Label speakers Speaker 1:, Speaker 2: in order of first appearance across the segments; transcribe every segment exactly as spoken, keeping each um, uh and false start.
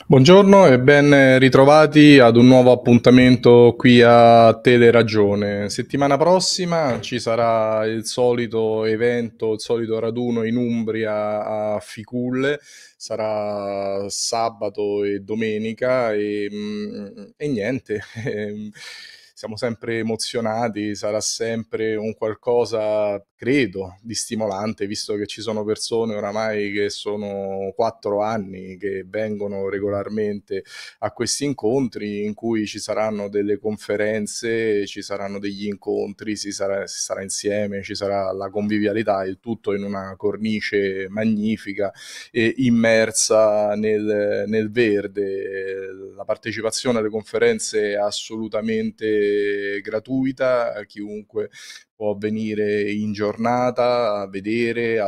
Speaker 1: Buongiorno e ben ritrovati ad un nuovo appuntamento qui a Teleragione. Settimana prossima ci sarà il solito evento, il solito raduno in Umbria a Ficulle, sarà sabato e domenica e, mm, e niente, ehm, siamo sempre emozionati, sarà sempre un qualcosa, credo, di stimolante, visto che ci sono persone oramai che sono quattro anni che vengono regolarmente a questi incontri in cui ci saranno delle conferenze, ci saranno degli incontri, si sarà, si sarà insieme, ci sarà la convivialità, il tutto in una cornice magnifica e immersa nel, nel verde. La partecipazione alle conferenze è assolutamente gratuita, chiunque può venire in giornata a vedere,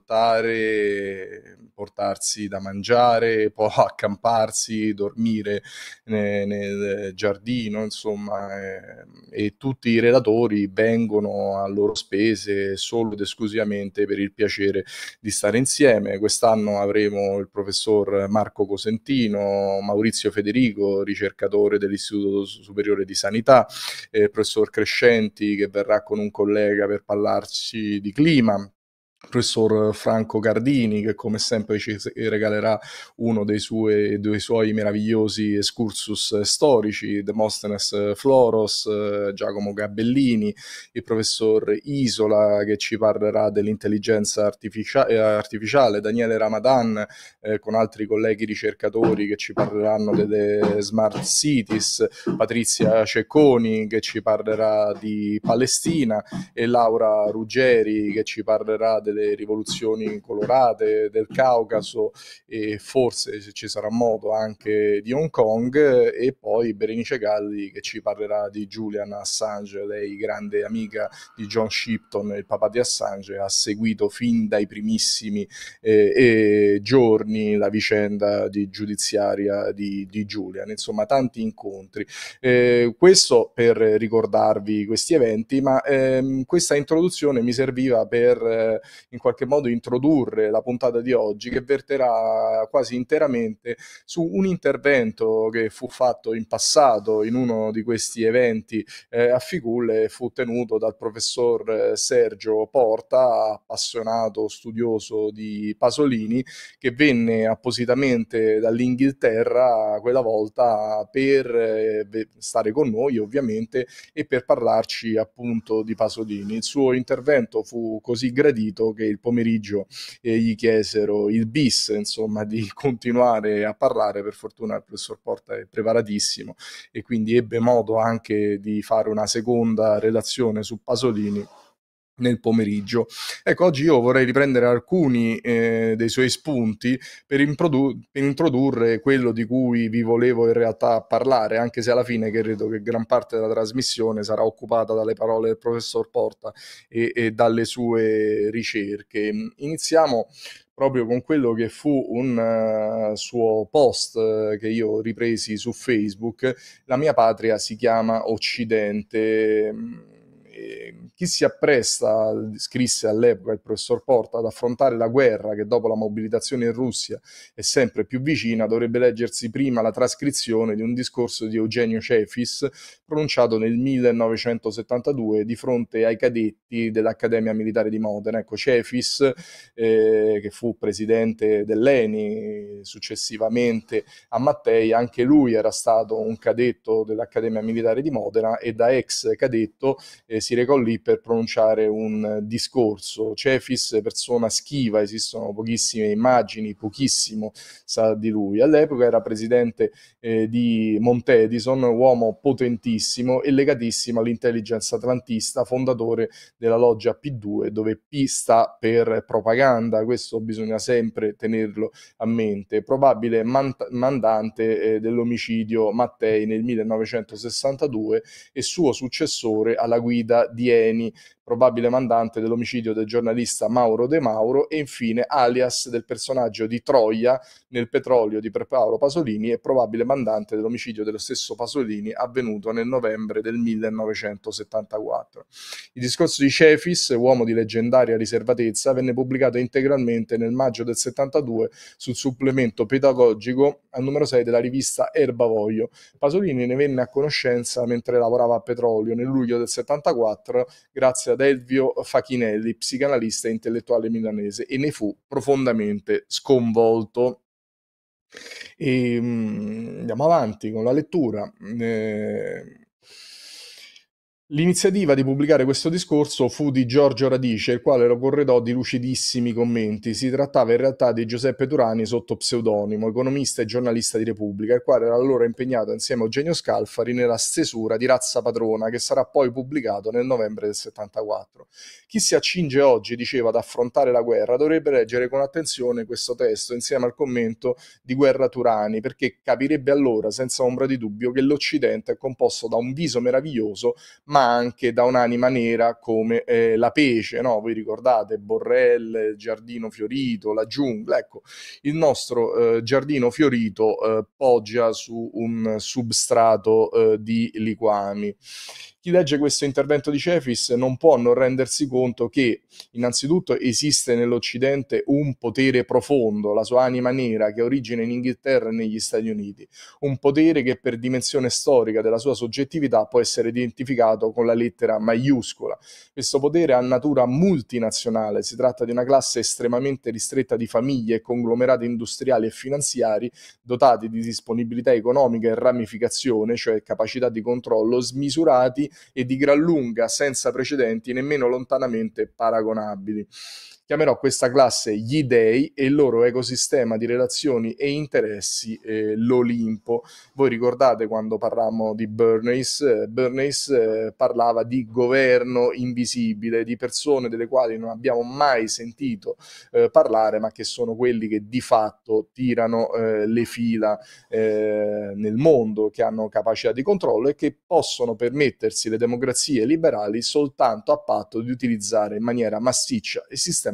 Speaker 1: ascoltare, portarsi da mangiare, può accamparsi, dormire ne- nel giardino, insomma, eh, e tutti i relatori vengono a loro spese solo ed esclusivamente per il piacere di stare insieme. Quest'anno avremo il professor Marco Cosentino, Maurizio Federico, ricercatore dell'Istituto Superiore di Sanità, eh, il professor Crescenti che verrà con un collega per parlarci di clima, il professor Franco Gardini che come sempre ci regalerà uno dei, sue, dei suoi meravigliosi excursus storici, Demosthenes Floros, eh, Giacomo Gabellini, il professor Isola che ci parlerà dell'intelligenza artificia- eh, artificiale, Daniele Ramadan eh, con altri colleghi ricercatori che ci parleranno delle smart cities, Patrizia Cecconi che ci parlerà di Palestina e Laura Ruggeri che ci parlerà delle rivoluzioni colorate del Caucaso e forse se ci sarà modo anche di Hong Kong, e poi Berenice Galli che ci parlerà di Julian Assange, lei grande amica di John Shipton, il papà di Assange, ha seguito fin dai primissimi eh, eh, giorni la vicenda di giudiziaria di, di Julian, insomma tanti incontri. Eh, questo per ricordarvi questi eventi, ma ehm, questa introduzione mi serviva per eh, in qualche modo introdurre la puntata di oggi che verterà quasi interamente su un intervento che fu fatto in passato in uno di questi eventi eh, a Ficulle, fu tenuto dal professor eh, Sergio Porta, appassionato studioso di Pasolini, che venne appositamente dall'Inghilterra quella volta per eh, stare con noi ovviamente e per parlarci appunto di Pasolini. Il suo intervento fu così gradito che il pomeriggio eh, gli chiesero il bis, insomma, di continuare a parlare. Per fortuna il professor Porta è preparatissimo e quindi ebbe modo anche di fare una seconda relazione su Pasolini nel pomeriggio. Ecco, oggi io vorrei riprendere alcuni eh, dei suoi spunti per, improdu- per introdurre quello di cui vi volevo in realtà parlare, anche se alla fine credo che gran parte della trasmissione sarà occupata dalle parole del professor Porta e, e dalle sue ricerche. Iniziamo proprio con quello che fu un uh, suo post uh, che io ripresi su Facebook. La mia patria si chiama Occidente. E chi si appresta, scrisse all'epoca il professor Porta, ad affrontare la guerra che dopo la mobilitazione in Russia è sempre più vicina, dovrebbe leggersi prima la trascrizione di un discorso di Eugenio Cefis pronunciato nel millenovecentosettantadue di fronte ai cadetti dell'Accademia Militare di Modena. Ecco, Cefis, eh, che fu presidente dell'Eni successivamente a Mattei, anche lui era stato un cadetto dell'Accademia Militare di Modena e da ex cadetto eh, si recò lì per pronunciare un discorso. Cefis, persona schiva, esistono pochissime immagini, pochissimo sa di lui. All'epoca era presidente eh, di Montedison, uomo potentissimo e legatissimo all'intelligence atlantista, fondatore della loggia P due, dove P sta per propaganda, questo bisogna sempre tenerlo a mente, probabile man- mandante eh, dell'omicidio Mattei nel millenovecentosessantadue e suo successore alla guida di Eni probabile mandante dell'omicidio del giornalista Mauro De Mauro, e infine alias del personaggio di Troia nel Petrolio di Pierpaolo Pasolini e probabile mandante dell'omicidio dello stesso Pasolini avvenuto nel novembre del millenovecentosettantaquattro. Il discorso di Cefis, uomo di leggendaria riservatezza, venne pubblicato integralmente nel maggio del settantadue sul supplemento pedagogico al numero sei della rivista Erbavoglio. Pasolini ne venne a conoscenza mentre lavorava a Petrolio nel luglio del settantaquattro grazie ad Elvio Fachinelli, psicanalista e intellettuale milanese, e ne fu profondamente sconvolto. E, um, andiamo avanti con la lettura. Eh, L'iniziativa di pubblicare questo discorso fu di Giorgio Radice, il quale lo corredò di lucidissimi commenti. Si trattava in realtà di Giuseppe Turani sotto pseudonimo, economista e giornalista di Repubblica, il quale era allora impegnato insieme a Eugenio Scalfari nella stesura di Razza Padrona, che sarà poi pubblicato nel novembre del settantaquattro. Chi si accinge oggi, diceva, ad affrontare la guerra dovrebbe leggere con attenzione questo testo insieme al commento di Guerra Turani, perché capirebbe allora senza ombra di dubbio che l'Occidente è composto da un viso meraviglioso ma anche da un'anima nera come eh, la pece, no? Voi ricordate Borrell, Giardino Fiorito, la giungla, ecco, il nostro eh, Giardino Fiorito eh, poggia su un substrato eh, di liquami. Chi legge questo intervento di Cefis non può non rendersi conto che innanzitutto esiste nell'Occidente un potere profondo, la sua anima nera, che ha origine in Inghilterra e negli Stati Uniti, un potere che per dimensione storica della sua soggettività può essere identificato con la lettera maiuscola. Questo potere ha natura multinazionale, si tratta di una classe estremamente ristretta di famiglie e conglomerati industriali e finanziari dotati di disponibilità economica e ramificazione, cioè capacità di controllo, smisurati e di gran lunga senza precedenti nemmeno lontanamente paragonabili. Chiamerò questa classe gli dei e il loro ecosistema di relazioni e interessi eh, l'Olimpo. Voi ricordate quando parlammo di Bernays? Eh, Bernays eh, parlava di governo invisibile, di persone delle quali non abbiamo mai sentito eh, parlare, ma che sono quelli che di fatto tirano eh, le fila eh, nel mondo, che hanno capacità di controllo e che possono permettersi le democrazie liberali soltanto a patto di utilizzare in maniera massiccia e sistematica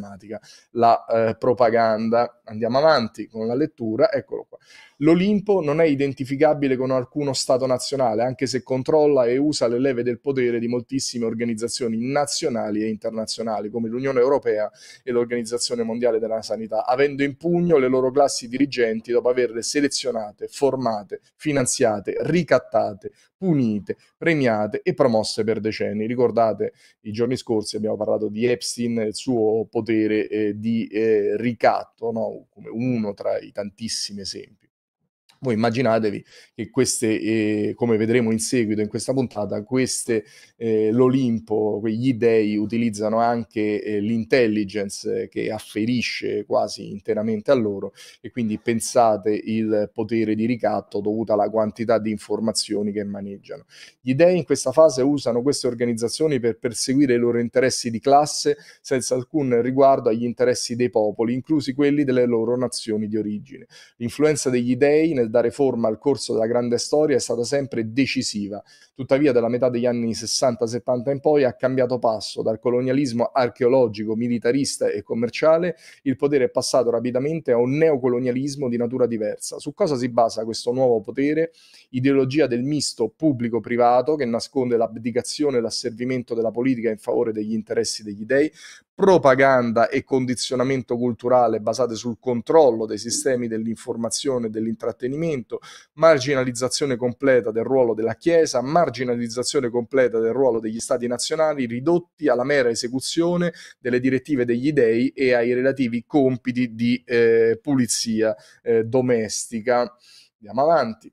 Speaker 1: la eh, propaganda. Andiamo avanti con la lettura, eccolo qua. L'Olimpo non è identificabile con alcuno Stato nazionale, anche se controlla e usa le leve del potere di moltissime organizzazioni nazionali e internazionali, come l'Unione Europea e l'Organizzazione Mondiale della Sanità, avendo in pugno le loro classi dirigenti dopo averle selezionate, formate, finanziate, ricattate, punite, premiate e promosse per decenni. Ricordate, i giorni scorsi abbiamo parlato di Epstein e il suo potere eh, di eh, ricatto, no? Come uno tra i tantissimi esempi. Voi immaginatevi che queste, eh, come vedremo in seguito in questa puntata, queste, eh, l'Olimpo, quegli dei utilizzano anche eh, l'intelligence che afferisce quasi interamente a loro, e quindi pensate il potere di ricatto dovuto alla quantità di informazioni che maneggiano. Gli dei in questa fase usano queste organizzazioni per perseguire i loro interessi di classe senza alcun riguardo agli interessi dei popoli, inclusi quelli delle loro nazioni di origine. L'influenza degli dei nel dare forma al corso della grande storia è stata sempre decisiva. Tuttavia, dalla metà degli anni sessanta settanta in poi ha cambiato passo. Dal colonialismo archeologico, militarista e commerciale, il potere è passato rapidamente a un neocolonialismo di natura diversa. Su cosa si basa questo nuovo potere? Ideologia del misto pubblico-privato che nasconde l'abdicazione e l'asservimento della politica in favore degli interessi degli dei, propaganda e condizionamento culturale basate sul controllo dei sistemi dell'informazione e dell'intrattenimento, marginalizzazione completa del ruolo della Chiesa, marginalizzazione completa del ruolo degli Stati nazionali, ridotti alla mera esecuzione delle direttive degli dei e ai relativi compiti di eh, pulizia eh, domestica. Andiamo avanti.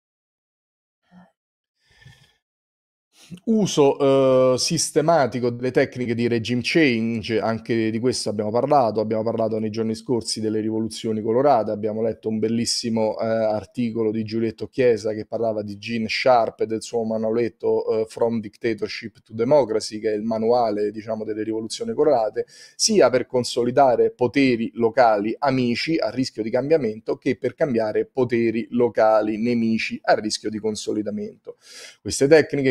Speaker 1: Uso eh, sistematico delle tecniche di regime change, anche di questo abbiamo parlato, abbiamo parlato nei giorni scorsi delle rivoluzioni colorate, abbiamo letto un bellissimo eh, articolo di Giulietto Chiesa che parlava di Gene Sharp e del suo manualetto eh, From Dictatorship to Democracy, che è il manuale, diciamo, delle rivoluzioni colorate, sia per consolidare poteri locali amici a rischio di cambiamento che per cambiare poteri locali nemici a rischio di consolidamento. Queste tecniche includono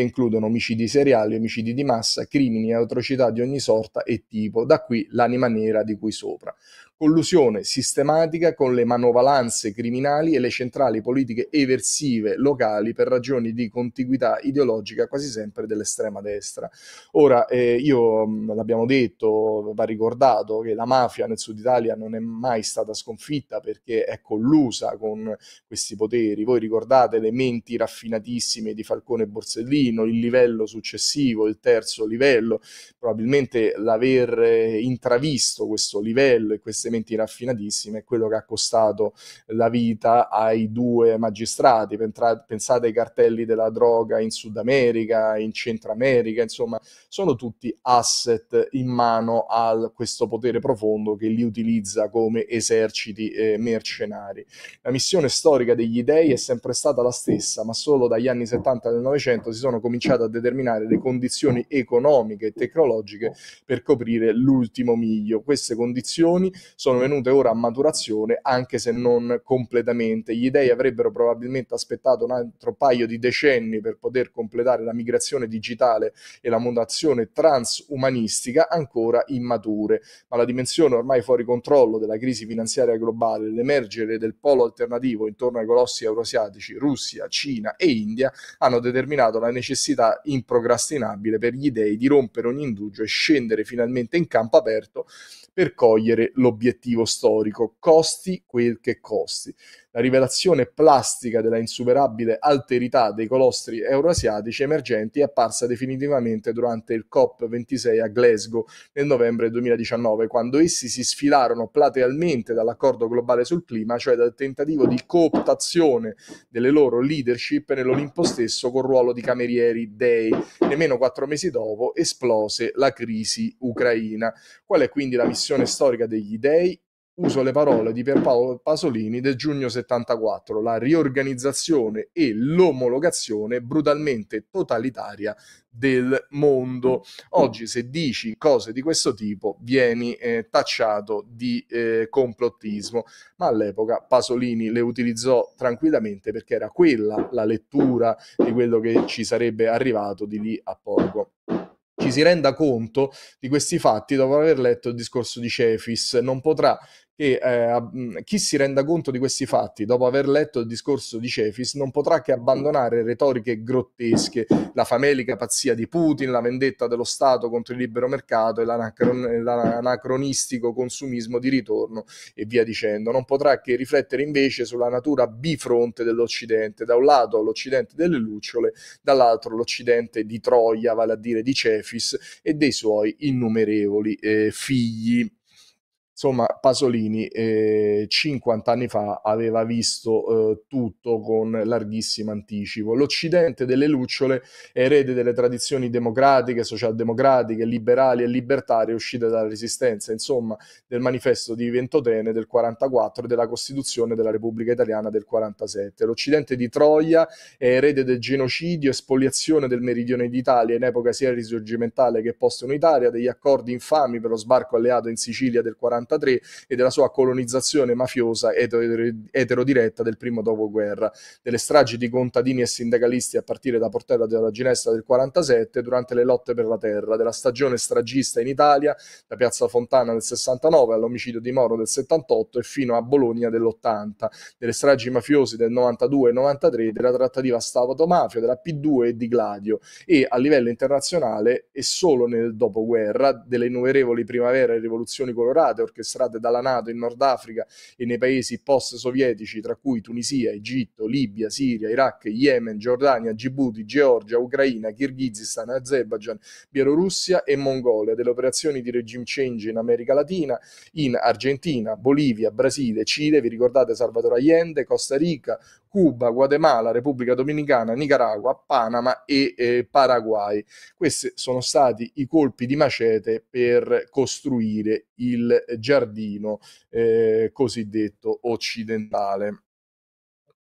Speaker 1: commettono omicidi seriali, omicidi di massa, crimini e atrocità di ogni sorta e tipo, da qui l'anima nera di cui sopra. Collusione sistematica con le manovalanze criminali e le centrali politiche eversive locali per ragioni di contiguità ideologica quasi sempre dell'estrema destra. Ora, eh, io mh, l'abbiamo detto, va ricordato che la mafia nel sud Italia non è mai stata sconfitta perché è collusa con questi poteri. Voi ricordate le menti raffinatissime di Falcone e Borsellino, il livello successivo, il terzo livello, probabilmente l'aver eh, intravisto questo livello e queste menti raffinatissime è quello che ha costato la vita ai due magistrati. Pensate ai cartelli della droga in Sud America, in Centro America, insomma, sono tutti asset in mano a questo potere profondo che li utilizza come eserciti eh, mercenari. La missione storica degli dei è sempre stata la stessa, ma solo dagli anni settanta del Novecento si sono cominciate a determinare le condizioni economiche e tecnologiche per coprire l'ultimo miglio. Queste condizioni sono venute ora a maturazione, anche se non completamente. Gli dei avrebbero probabilmente aspettato un altro paio di decenni per poter completare la migrazione digitale e la mutazione transumanistica ancora immature, ma la dimensione ormai fuori controllo della crisi finanziaria globale, l'emergere del polo alternativo intorno ai colossi euroasiatici, Russia, Cina e India, hanno determinato la necessità improcrastinabile per gli dei di rompere ogni indugio e scendere finalmente in campo aperto per cogliere l'obiettivo storico, costi quel che costi. La rivelazione plastica della insuperabile alterità dei colostri euroasiatici emergenti è apparsa definitivamente durante il COP ventisei a Glasgow nel novembre duemiladiciannove, quando essi si sfilarono platealmente dall'accordo globale sul clima, cioè dal tentativo di cooptazione delle loro leadership nell'Olimpo stesso col ruolo di camerieri dei. Nemmeno quattro mesi dopo esplose la crisi ucraina. Qual è quindi la missione storica degli dei? Uso le parole di Pierpaolo Pasolini del giugno settantaquattro, la riorganizzazione e l'omologazione brutalmente totalitaria del mondo. Oggi se dici cose di questo tipo vieni eh, tacciato di eh, complottismo, ma all'epoca Pasolini le utilizzò tranquillamente perché era quella la lettura di quello che ci sarebbe arrivato di lì a poco. Ci si renda conto di questi fatti dopo aver letto il discorso di Cefis, non potrà che eh, chi si renda conto di questi fatti dopo aver letto il discorso di Cefis non potrà che abbandonare retoriche grottesche, la famelica pazzia di Putin, la vendetta dello Stato contro il libero mercato e l'anacron- l'anacronistico consumismo di ritorno e via dicendo. Non potrà che riflettere invece sulla natura bifronte dell'Occidente, da un lato l'Occidente delle lucciole, dall'altro l'Occidente di Troia, vale a dire di Cefis e dei suoi innumerevoli eh, figli. Insomma, Pasolini eh, cinquanta anni fa aveva visto eh, tutto con larghissimo anticipo. L'Occidente delle lucciole è erede delle tradizioni democratiche, socialdemocratiche, liberali e libertarie uscite dalla Resistenza, insomma, del manifesto di Ventotene del quarantaquattro e della Costituzione della Repubblica Italiana del quarantasette. L'Occidente di Troia è erede del genocidio e spoliazione del meridione d'Italia in epoca sia risorgimentale che post-unitaria, degli accordi infami per lo sbarco alleato in Sicilia del quarantatré e della sua colonizzazione mafiosa eterodiretta del primo dopoguerra, delle stragi di contadini e sindacalisti a partire da Portella della Ginestra del quarantasette durante le lotte per la terra, della stagione stragista in Italia da Piazza Fontana del sessantanove all'omicidio di Moro del settantotto e fino a Bologna dell'ottanta, delle stragi mafiosi del novantadue e novantatré, della trattativa Stato-mafia, della P due e di Gladio e a livello internazionale e solo nel dopoguerra delle innumerevoli primavere e rivoluzioni colorate orchestrate dalla NATO in Nord Africa e nei paesi post-sovietici, tra cui Tunisia, Egitto, Libia, Siria, Iraq, Yemen, Giordania, Djibouti, Georgia, Ucraina, Kirghizistan, Azerbaijan, Bielorussia e Mongolia, delle operazioni di regime change in America Latina, in Argentina, Bolivia, Brasile, Cile, vi ricordate Salvador Allende, Costa Rica, Cuba, Guatemala, Repubblica Dominicana, Nicaragua, Panama e eh, Paraguay. Questi sono stati i colpi di macete per costruire il giardino eh, cosiddetto occidentale.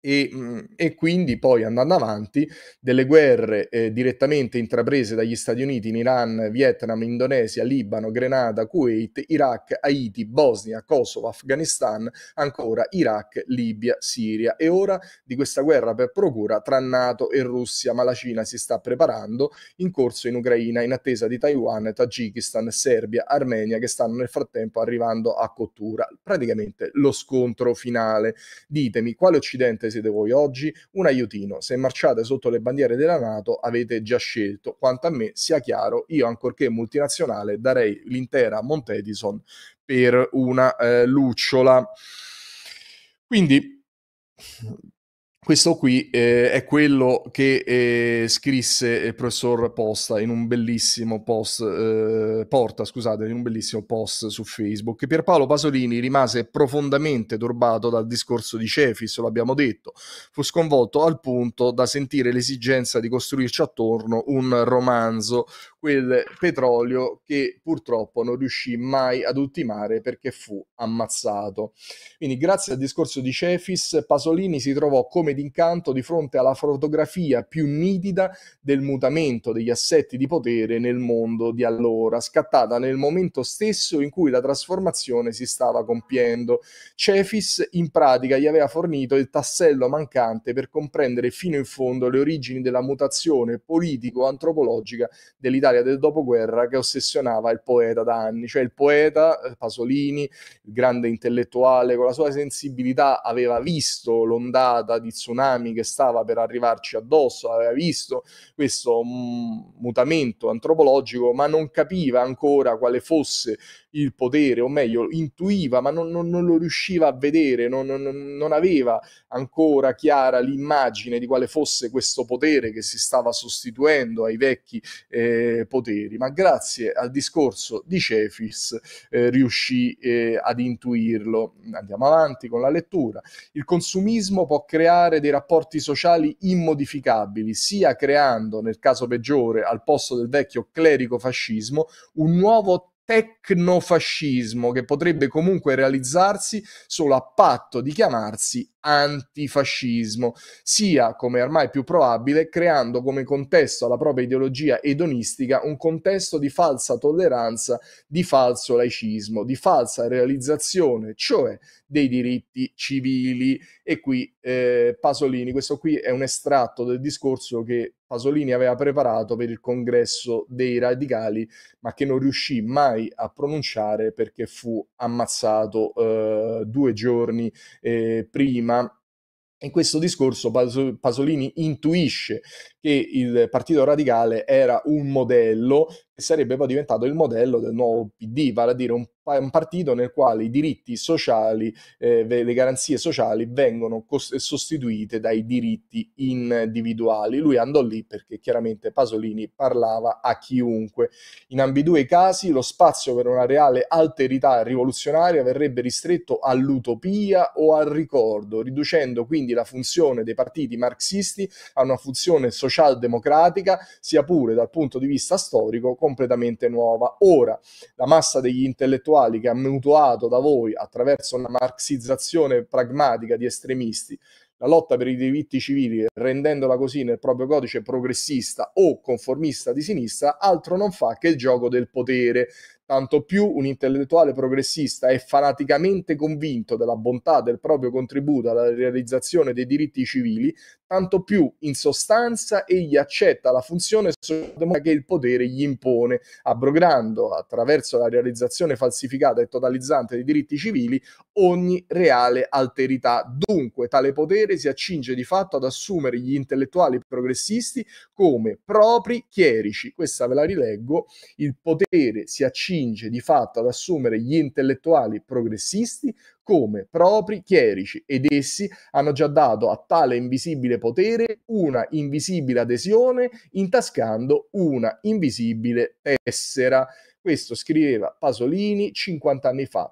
Speaker 1: E, mhmm, e quindi poi andando avanti, delle guerre, ehm, direttamente intraprese dagli Stati Uniti in Iran, Vietnam, Indonesia, Libano, Grenada, Kuwait, Iraq, Haiti, Bosnia, Kosovo, Afghanistan, ancora Iraq, Libia, Siria e ora di questa guerra per procura tra NATO e Russia, ma la Cina si sta preparando, in corso in Ucraina in attesa di Taiwan, Tagikistan, Serbia, Armenia che stanno nel frattempo arrivando a cottura. Praticamente lo scontro finale. Ditemi, quale occidente siete voi oggi? Un aiutino. Se marciate sotto le bandiere della NATO avete già scelto. Quanto a me, sia chiaro, io ancorché multinazionale darei l'intera Mount Edison per una eh, lucciola. Quindi questo qui eh, è quello che eh, scrisse il professor Posta in un bellissimo post, eh, Porta, scusate, in un bellissimo post su Facebook. Pierpaolo Pasolini rimase profondamente turbato dal discorso di Cefis, lo abbiamo detto, fu sconvolto al punto da sentire l'esigenza di costruirci attorno un romanzo, quel petrolio che purtroppo non riuscì mai ad ultimare perché fu ammazzato. Quindi grazie al discorso di Cefis, Pasolini si trovò come d'incanto di fronte alla fotografia più nitida del mutamento degli assetti di potere nel mondo di allora, scattata nel momento stesso in cui la trasformazione si stava compiendo. Cefis in pratica gli aveva fornito il tassello mancante per comprendere fino in fondo le origini della mutazione politico-antropologica dell'Italia del dopoguerra che ossessionava il poeta da anni, cioè il poeta Pasolini, il grande intellettuale, con la sua sensibilità aveva visto l'ondata di tsunami che stava per arrivarci addosso, aveva visto questo mm, mutamento antropologico, ma non capiva ancora quale fosse il potere, o meglio, intuiva, ma non, non, non lo riusciva a vedere, non, non, non aveva ancora chiara l'immagine di quale fosse questo potere che si stava sostituendo ai vecchi eh, poteri, ma grazie al discorso di Cefis eh, riuscì eh, ad intuirlo. Andiamo avanti con la lettura. Il consumismo può creare dei rapporti sociali immodificabili, sia creando, nel caso peggiore, al posto del vecchio clerico-fascismo, un nuovo tecnofascismo che potrebbe comunque realizzarsi solo a patto di chiamarsi antifascismo, sia, come è ormai più probabile, creando come contesto alla propria ideologia edonistica un contesto di falsa tolleranza, di falso laicismo, di falsa realizzazione, cioè dei diritti civili. E qui eh, Pasolini, questo qui è un estratto del discorso che Pasolini aveva preparato per il congresso dei radicali, ma che non riuscì mai a pronunciare perché fu ammazzato eh, due giorni eh, prima. In questo discorso Pasolini intuisce che il Partito Radicale era un modello che sarebbe poi diventato il modello del nuovo P D, vale a dire un, un partito nel quale i diritti sociali, eh, le garanzie sociali vengono cos- sostituite dai diritti individuali. Lui andò lì perché chiaramente Pasolini parlava a chiunque. In ambedue i casi lo spazio per una reale alterità rivoluzionaria verrebbe ristretto all'utopia o al ricordo, riducendo quindi la funzione dei partiti marxisti a una funzione socialdemocratica, sia pure dal punto di vista storico completamente nuova. Ora, la massa degli intellettuali che ha mutuato da voi attraverso una marxizzazione pragmatica di estremisti la lotta per i diritti civili, rendendola così nel proprio codice progressista o conformista di sinistra, altro non fa che il gioco del potere. Tanto più un intellettuale progressista è fanaticamente convinto della bontà del proprio contributo alla realizzazione dei diritti civili, tanto più in sostanza egli accetta la funzione che il potere gli impone, abrogando attraverso la realizzazione falsificata e totalizzante dei diritti civili ogni reale alterità. Dunque tale potere si accinge di fatto ad assumere gli intellettuali progressisti come propri chierici. Questa ve la rileggo: il potere si accinge di fatto ad assumere gli intellettuali progressisti come propri chierici ed essi hanno già dato a tale invisibile potere una invisibile adesione, intascando una invisibile tessera. Questo scriveva Pasolini cinquanta anni fa,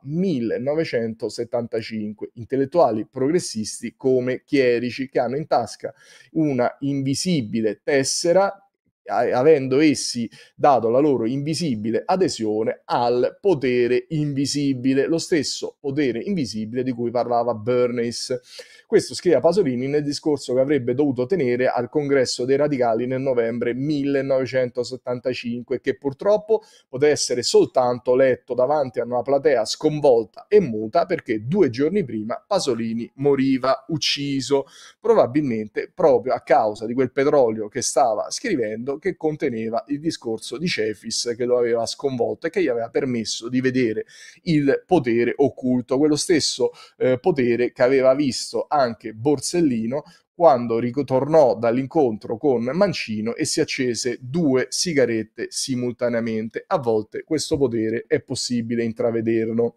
Speaker 1: millenovecentosettantacinque. Intellettuali progressisti come chierici che hanno in tasca una invisibile tessera avendo essi dato la loro invisibile adesione al potere invisibile, lo stesso potere invisibile di cui parlava Bernays. Questo scrive Pasolini nel discorso che avrebbe dovuto tenere al congresso dei radicali nel novembre millenovecentosettantacinque, che purtroppo poté essere soltanto letto davanti a una platea sconvolta e muta, perché due giorni prima Pasolini moriva ucciso, probabilmente proprio a causa di quel petrolio che stava scrivendo, che conteneva il discorso di Cefis che lo aveva sconvolto e che gli aveva permesso di vedere il potere occulto, quello stesso eh, potere che aveva visto anche Borsellino quando ritornò dall'incontro con Mancino e si accese due sigarette simultaneamente. A volte questo potere è possibile intravederlo.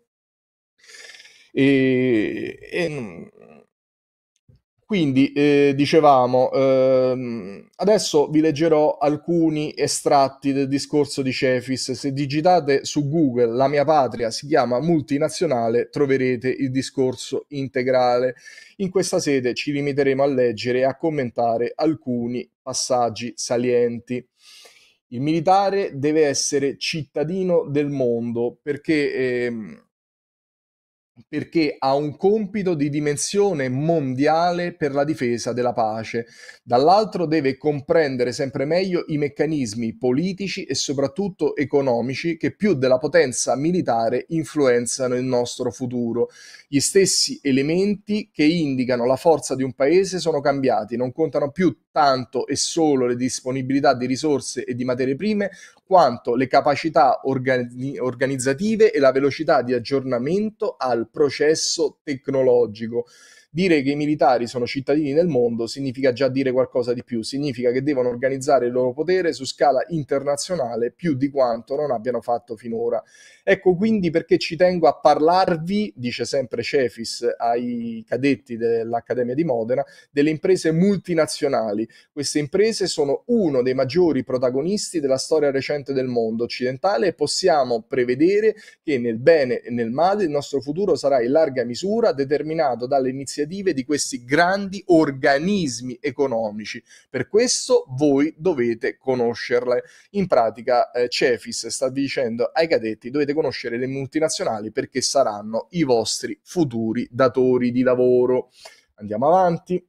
Speaker 1: E, e quindi eh, dicevamo, ehm, adesso vi leggerò alcuni estratti del discorso di Cefis. Se digitate su Google "la mia patria si chiama multinazionale", troverete il discorso integrale. In questa sede ci limiteremo a leggere e a commentare alcuni passaggi salienti. Il militare deve essere cittadino del mondo perché... ehm, perché ha un compito di dimensione mondiale per la difesa della pace. Dall'altro deve comprendere sempre meglio i meccanismi politici e soprattutto economici che più della potenza militare influenzano il nostro futuro. Gli stessi elementi che indicano la forza di un paese sono cambiati, non contano più tanto e solo le disponibilità di risorse e di materie prime, quanto le capacità organi- organizzative e la velocità di aggiornamento al processo tecnologico. Dire che i militari sono cittadini del mondo significa già dire qualcosa di più, significa che devono organizzare il loro potere su scala internazionale più di quanto non abbiano fatto finora. Ecco quindi perché ci tengo a parlarvi, dice sempre Cefis ai cadetti dell'Accademia di Modena, delle imprese multinazionali. Queste imprese sono uno dei maggiori protagonisti della storia recente del mondo occidentale e possiamo prevedere che nel bene e nel male il nostro futuro sarà in larga misura determinato dalle iniziative di questi grandi organismi economici. Per questo voi dovete conoscerle. In pratica eh, Cefis sta dicendo ai cadetti: dovete conoscere le multinazionali perché saranno i vostri futuri datori di lavoro. Andiamo avanti.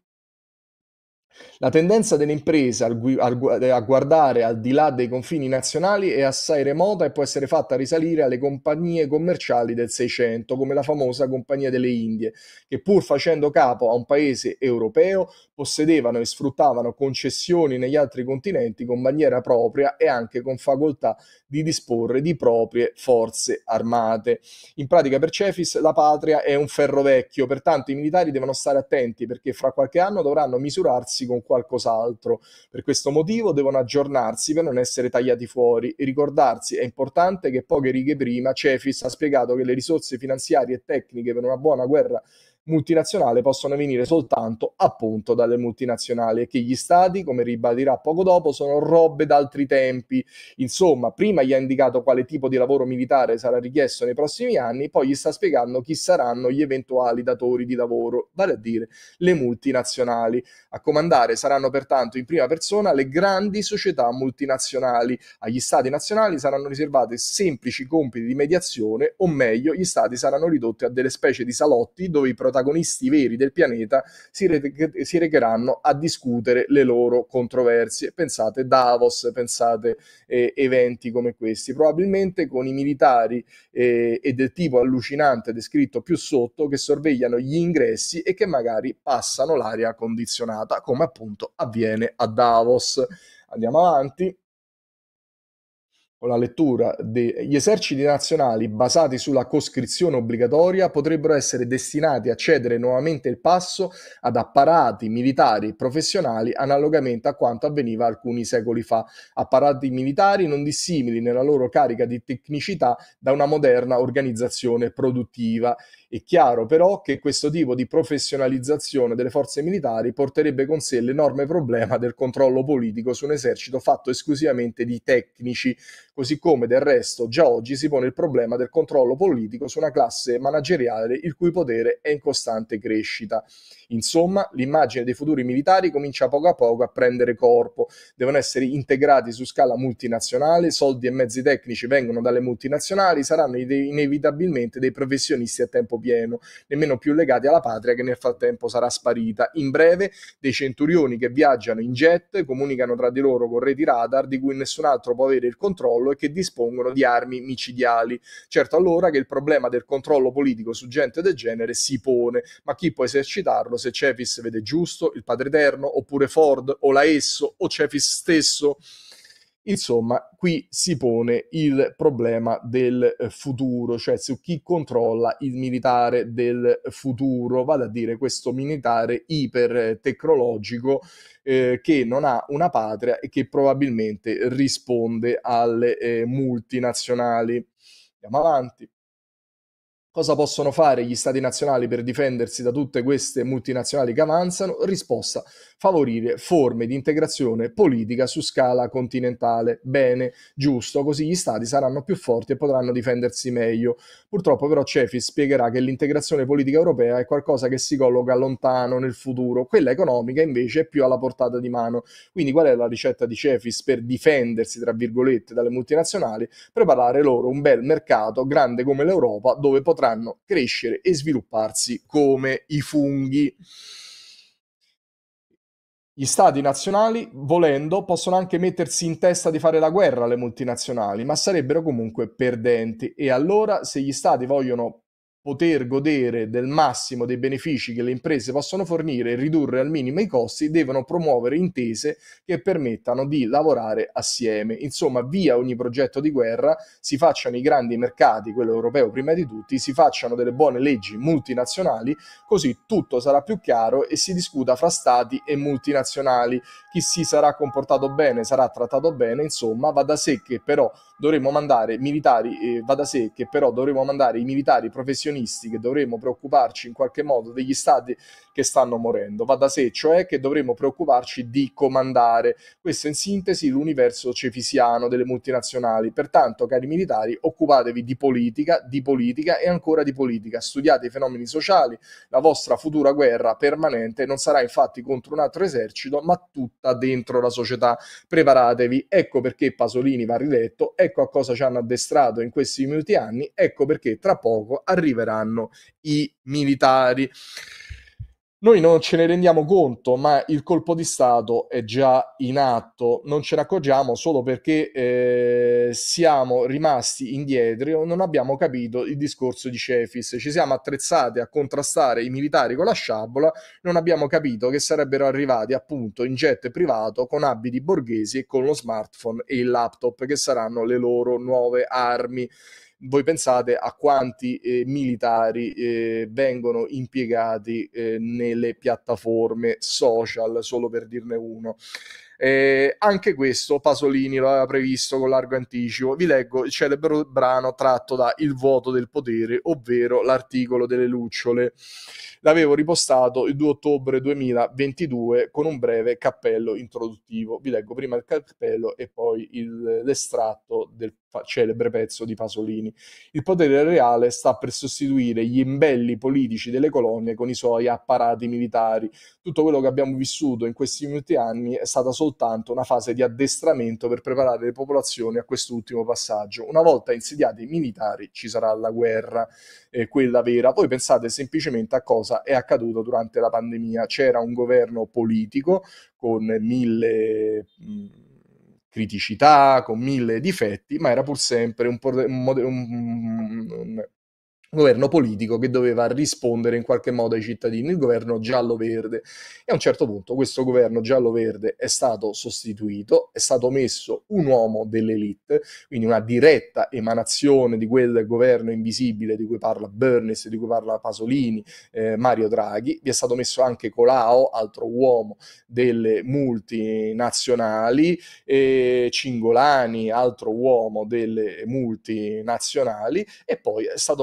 Speaker 1: La tendenza delle imprese al gui- al gu- a guardare al di là dei confini nazionali è assai remota e può essere fatta risalire alle compagnie commerciali del Seicento, come la famosa Compagnia delle Indie, che pur facendo capo a un paese europeo possedevano e sfruttavano concessioni negli altri continenti con bandiera propria e anche con facoltà di disporre di proprie forze armate. In pratica per Cefis la patria è un ferro vecchio, pertanto i militari devono stare attenti perché fra qualche anno dovranno misurarsi con qualcos'altro. Per questo motivo devono aggiornarsi per non essere tagliati fuori e ricordarsi, è importante, che poche righe prima Cefis ha spiegato che le risorse finanziarie e tecniche per una buona guerra multinazionale possono venire soltanto appunto dalle multinazionali e che gli stati, come ribadirà poco dopo, sono robe d'altri tempi. Insomma, prima gli ha indicato quale tipo di lavoro militare sarà richiesto nei prossimi anni, poi gli sta spiegando chi saranno gli eventuali datori di lavoro, vale a dire le multinazionali. A comandare saranno pertanto in prima persona le grandi società multinazionali. Agli stati nazionali saranno riservati semplici compiti di mediazione, o meglio, gli stati saranno ridotti a delle specie di salotti dove i protagonisti veri del pianeta si, re- si recheranno a discutere le loro controversie. Pensate Davos, pensate eh, eventi come questi, probabilmente con i militari eh, e del tipo allucinante descritto più sotto, che sorvegliano gli ingressi e che magari passano l'aria condizionata, come appunto avviene a Davos. Andiamo avanti con la lettura. Gli eserciti nazionali basati sulla coscrizione obbligatoria potrebbero essere destinati a cedere nuovamente il passo ad apparati militari professionali analogamente a quanto avveniva alcuni secoli fa, apparati militari non dissimili nella loro carica di tecnicità da una moderna organizzazione produttiva È chiaro però che questo tipo di professionalizzazione delle forze militari porterebbe con sé l'enorme problema del controllo politico su un esercito fatto esclusivamente di tecnici, così come del resto già oggi si pone il problema del controllo politico su una classe manageriale il cui potere è in costante crescita. Insomma, l'immagine dei futuri militari comincia poco a poco a prendere corpo, devono essere integrati su scala multinazionale, soldi e mezzi tecnici vengono dalle multinazionali, saranno inevitabilmente dei professionisti a tempo pieno, nemmeno più legati alla patria che nel frattempo sarà sparita. In breve, dei centurioni che viaggiano in jet, comunicano tra di loro con reti radar di cui nessun altro può avere il controllo e che dispongono di armi micidiali. Certo allora che il problema del controllo politico su gente del genere si pone, ma chi può esercitarlo se Cefis vede giusto, il Padre Eterno, oppure Ford, o la Esso, o Cefis stesso? Insomma, qui si pone il problema del futuro, cioè su chi controlla il militare del futuro, vale a dire questo militare ipertecnologico eh, che non ha una patria e che probabilmente risponde alle eh, multinazionali. Andiamo avanti. Cosa possono fare gli stati nazionali per difendersi da tutte queste multinazionali che avanzano? Risposta: favorire forme di integrazione politica su scala continentale. Bene, giusto, così gli stati saranno più forti e potranno difendersi meglio. Purtroppo però Cefis spiegherà che l'integrazione politica europea è qualcosa che si colloca lontano nel futuro, quella economica invece è più alla portata di mano. Quindi qual è la ricetta di Cefis per difendersi, tra virgolette, dalle multinazionali? Preparare loro un bel mercato grande come l'Europa dove potranno crescere e svilupparsi come i funghi. Gli stati nazionali, volendo, possono anche mettersi in testa di fare la guerra alle multinazionali, ma sarebbero comunque perdenti. E allora, se gli stati vogliono poter godere del massimo dei benefici che le imprese possono fornire e ridurre al minimo i costi, devono promuovere intese che permettano di lavorare assieme. Insomma, via ogni progetto di guerra, si facciano i grandi mercati, quello europeo prima di tutti, si facciano delle buone leggi multinazionali, così tutto sarà più chiaro e si discuta fra stati e multinazionali. Chi si sarà comportato bene sarà trattato bene, insomma, va da sé che però dovremo mandare militari, eh, va da sé che però dovremo mandare i militari professionisti, che dovremo preoccuparci in qualche modo degli stati che stanno morendo, va da sé cioè che dovremo preoccuparci di comandare. Questo in sintesi l'universo cefisiano delle multinazionali. Pertanto, cari militari, occupatevi di politica, di politica e ancora di politica, studiate i fenomeni sociali, la vostra futura guerra permanente non sarà infatti contro un altro esercito, ma tutta dentro la società. Preparatevi, ecco perché Pasolini va riletto, ecco a cosa ci hanno addestrato in questi minuti anni, ecco perché tra poco arriveranno i militari. Noi non ce ne rendiamo conto, ma il colpo di Stato è già in atto. Non ce ne accorgiamo solo perché eh, siamo rimasti indietro, non abbiamo capito il discorso di Cefis. Ci siamo attrezzati a contrastare i militari con la sciabola, non abbiamo capito che sarebbero arrivati appunto in jet privato con abiti borghesi e con lo smartphone e il laptop, che saranno le loro nuove armi. Voi pensate a quanti eh, militari eh, vengono impiegati eh, nelle piattaforme social, solo per dirne uno. Eh, anche questo Pasolini lo aveva previsto con largo anticipo. Vi leggo il celebre brano tratto da Il vuoto del potere, ovvero l'articolo delle lucciole. L'avevo ripostato il due ottobre duemilaventidue con un breve cappello introduttivo. Vi leggo prima il cappello e poi il, l'estratto del celebre pezzo di Pasolini. Il potere reale sta per sostituire gli imbelli politici delle colonie con i suoi apparati militari. Tutto quello che abbiamo vissuto in questi ultimi anni è stata soltanto una fase di addestramento per preparare le popolazioni a quest'ultimo passaggio. Una volta insediati i militari ci sarà la guerra, eh, quella vera. Voi pensate semplicemente a cosa è accaduto durante la pandemia. C'era un governo politico con mille mh, criticità, con mille difetti, ma era pur sempre un, un, un, un governo politico che doveva rispondere in qualche modo ai cittadini, il governo giallo-verde. E a un certo punto questo governo giallo-verde è stato sostituito, è stato messo un uomo dell'elite, quindi una diretta emanazione di quel governo invisibile di cui parla Bernis, di cui parla Pasolini, eh, Mario Draghi. Vi è stato messo anche Colao, altro uomo delle multinazionali, e Cingolani, altro uomo delle multinazionali, e poi è stato messo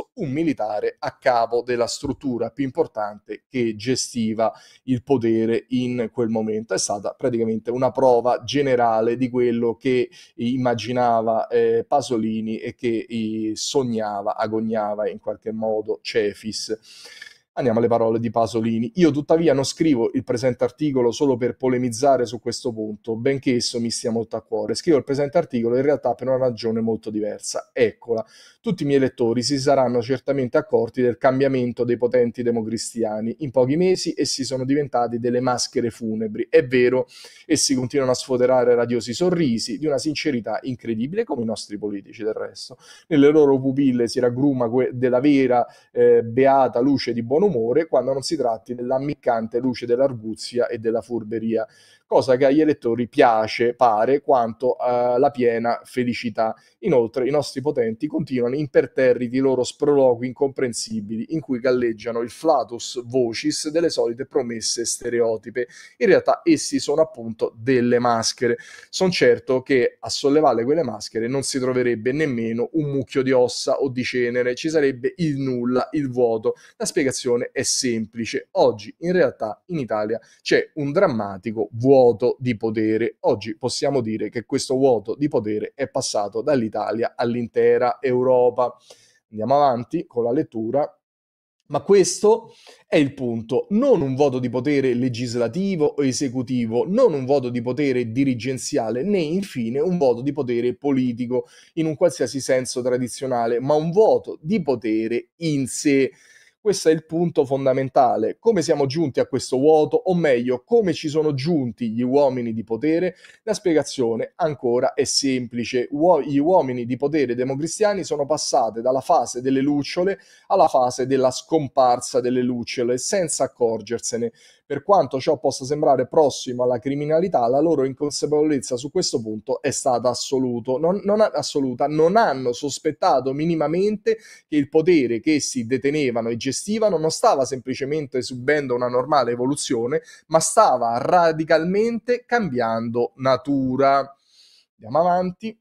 Speaker 1: messo un militare a capo della struttura più importante che gestiva il potere in quel momento. È stata praticamente una prova generale di quello che immaginava eh, Pasolini e che eh, sognava, agognava in qualche modo Cefis. Andiamo alle parole di Pasolini. Io tuttavia non scrivo il presente articolo solo per polemizzare su questo punto, benché esso mi stia molto a cuore. Scrivo il presente articolo in realtà per una ragione molto diversa. Eccola. Tutti i miei lettori si saranno certamente accorti del cambiamento dei potenti democristiani. In pochi mesi essi sono diventati delle maschere funebri. È vero, essi continuano a sfoderare radiosi sorrisi di una sincerità incredibile, come i nostri politici del resto. Nelle loro pupille si raggruma que- della vera eh, beata luce di buon umore, quando non si tratti dell'ammiccante luce dell'arguzia e della furberia, cosa che agli elettori piace, pare, quanto uh, la piena felicità. Inoltre i nostri potenti continuano imperterriti i loro sproloqui incomprensibili, in cui galleggiano il flatus vocis delle solite promesse stereotipe. In realtà essi sono appunto delle maschere. Sono certo che a sollevare quelle maschere non si troverebbe nemmeno un mucchio di ossa o di cenere, ci sarebbe il nulla, il vuoto. La spiegazione è semplice. Oggi in realtà in Italia c'è un drammatico vuoto di potere. Oggi possiamo dire che questo vuoto di potere è passato dall'Italia all'intera Europa. Andiamo avanti con la lettura. Ma questo è il punto, non un vuoto di potere legislativo o esecutivo, non un vuoto di potere dirigenziale, né infine un vuoto di potere politico in un qualsiasi senso tradizionale, ma un vuoto di potere in sé. Questo è il punto fondamentale. Come siamo giunti a questo vuoto, o meglio, come ci sono giunti gli uomini di potere? La spiegazione ancora è semplice. Uo- gli uomini di potere democristiani sono passati dalla fase delle lucciole alla fase della scomparsa delle lucciole, senza accorgersene. Per quanto ciò possa sembrare prossimo alla criminalità, la loro inconsapevolezza su questo punto è stata assoluto. Non, non, assoluta. Non hanno sospettato minimamente che il potere che essi detenevano e gestivano non stava semplicemente subendo una normale evoluzione, ma stava radicalmente cambiando natura. Andiamo avanti.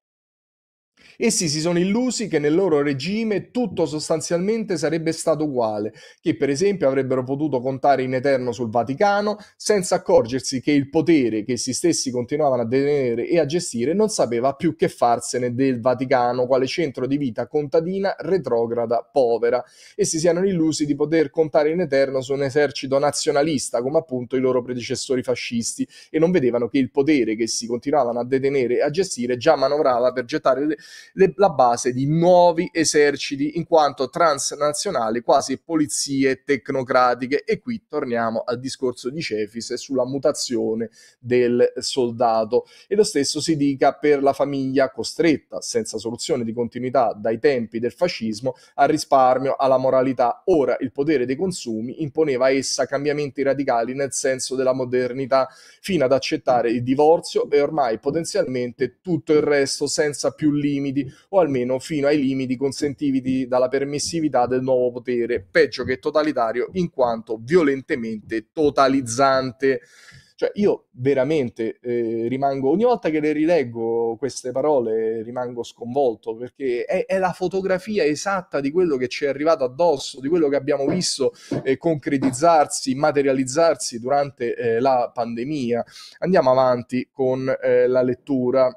Speaker 1: Essi si sono illusi che nel loro regime tutto sostanzialmente sarebbe stato uguale, che per esempio avrebbero potuto contare in eterno sul Vaticano, senza accorgersi che il potere che essi stessi continuavano a detenere e a gestire non sapeva più che farsene del Vaticano, quale centro di vita contadina, retrograda, povera. Essi si erano illusi di poter contare in eterno su un esercito nazionalista, come appunto i loro predecessori fascisti, e non vedevano che il potere che essi continuavano a detenere e a gestire già manovrava per gettare le Le, la base di nuovi eserciti in quanto transnazionali, quasi polizie tecnocratiche. E qui torniamo al discorso di Cefis sulla mutazione del soldato. E lo stesso si dica per la famiglia costretta, senza soluzione di continuità dai tempi del fascismo, al risparmio, alla moralità. Ora il potere dei consumi imponeva a essa cambiamenti radicali nel senso della modernità, fino ad accettare il divorzio e ormai potenzialmente tutto il resto senza più limiti, o almeno fino ai limiti consentiti dalla permissività del nuovo potere, peggio che totalitario in quanto violentemente totalizzante. Cioè io veramente eh, rimango, ogni volta che le rileggo queste parole rimango sconvolto, perché è, è la fotografia esatta di quello che ci è arrivato addosso, di quello che abbiamo visto eh, concretizzarsi, materializzarsi durante eh, la pandemia. Andiamo avanti con eh, la lettura.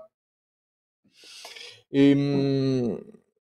Speaker 1: Ehm,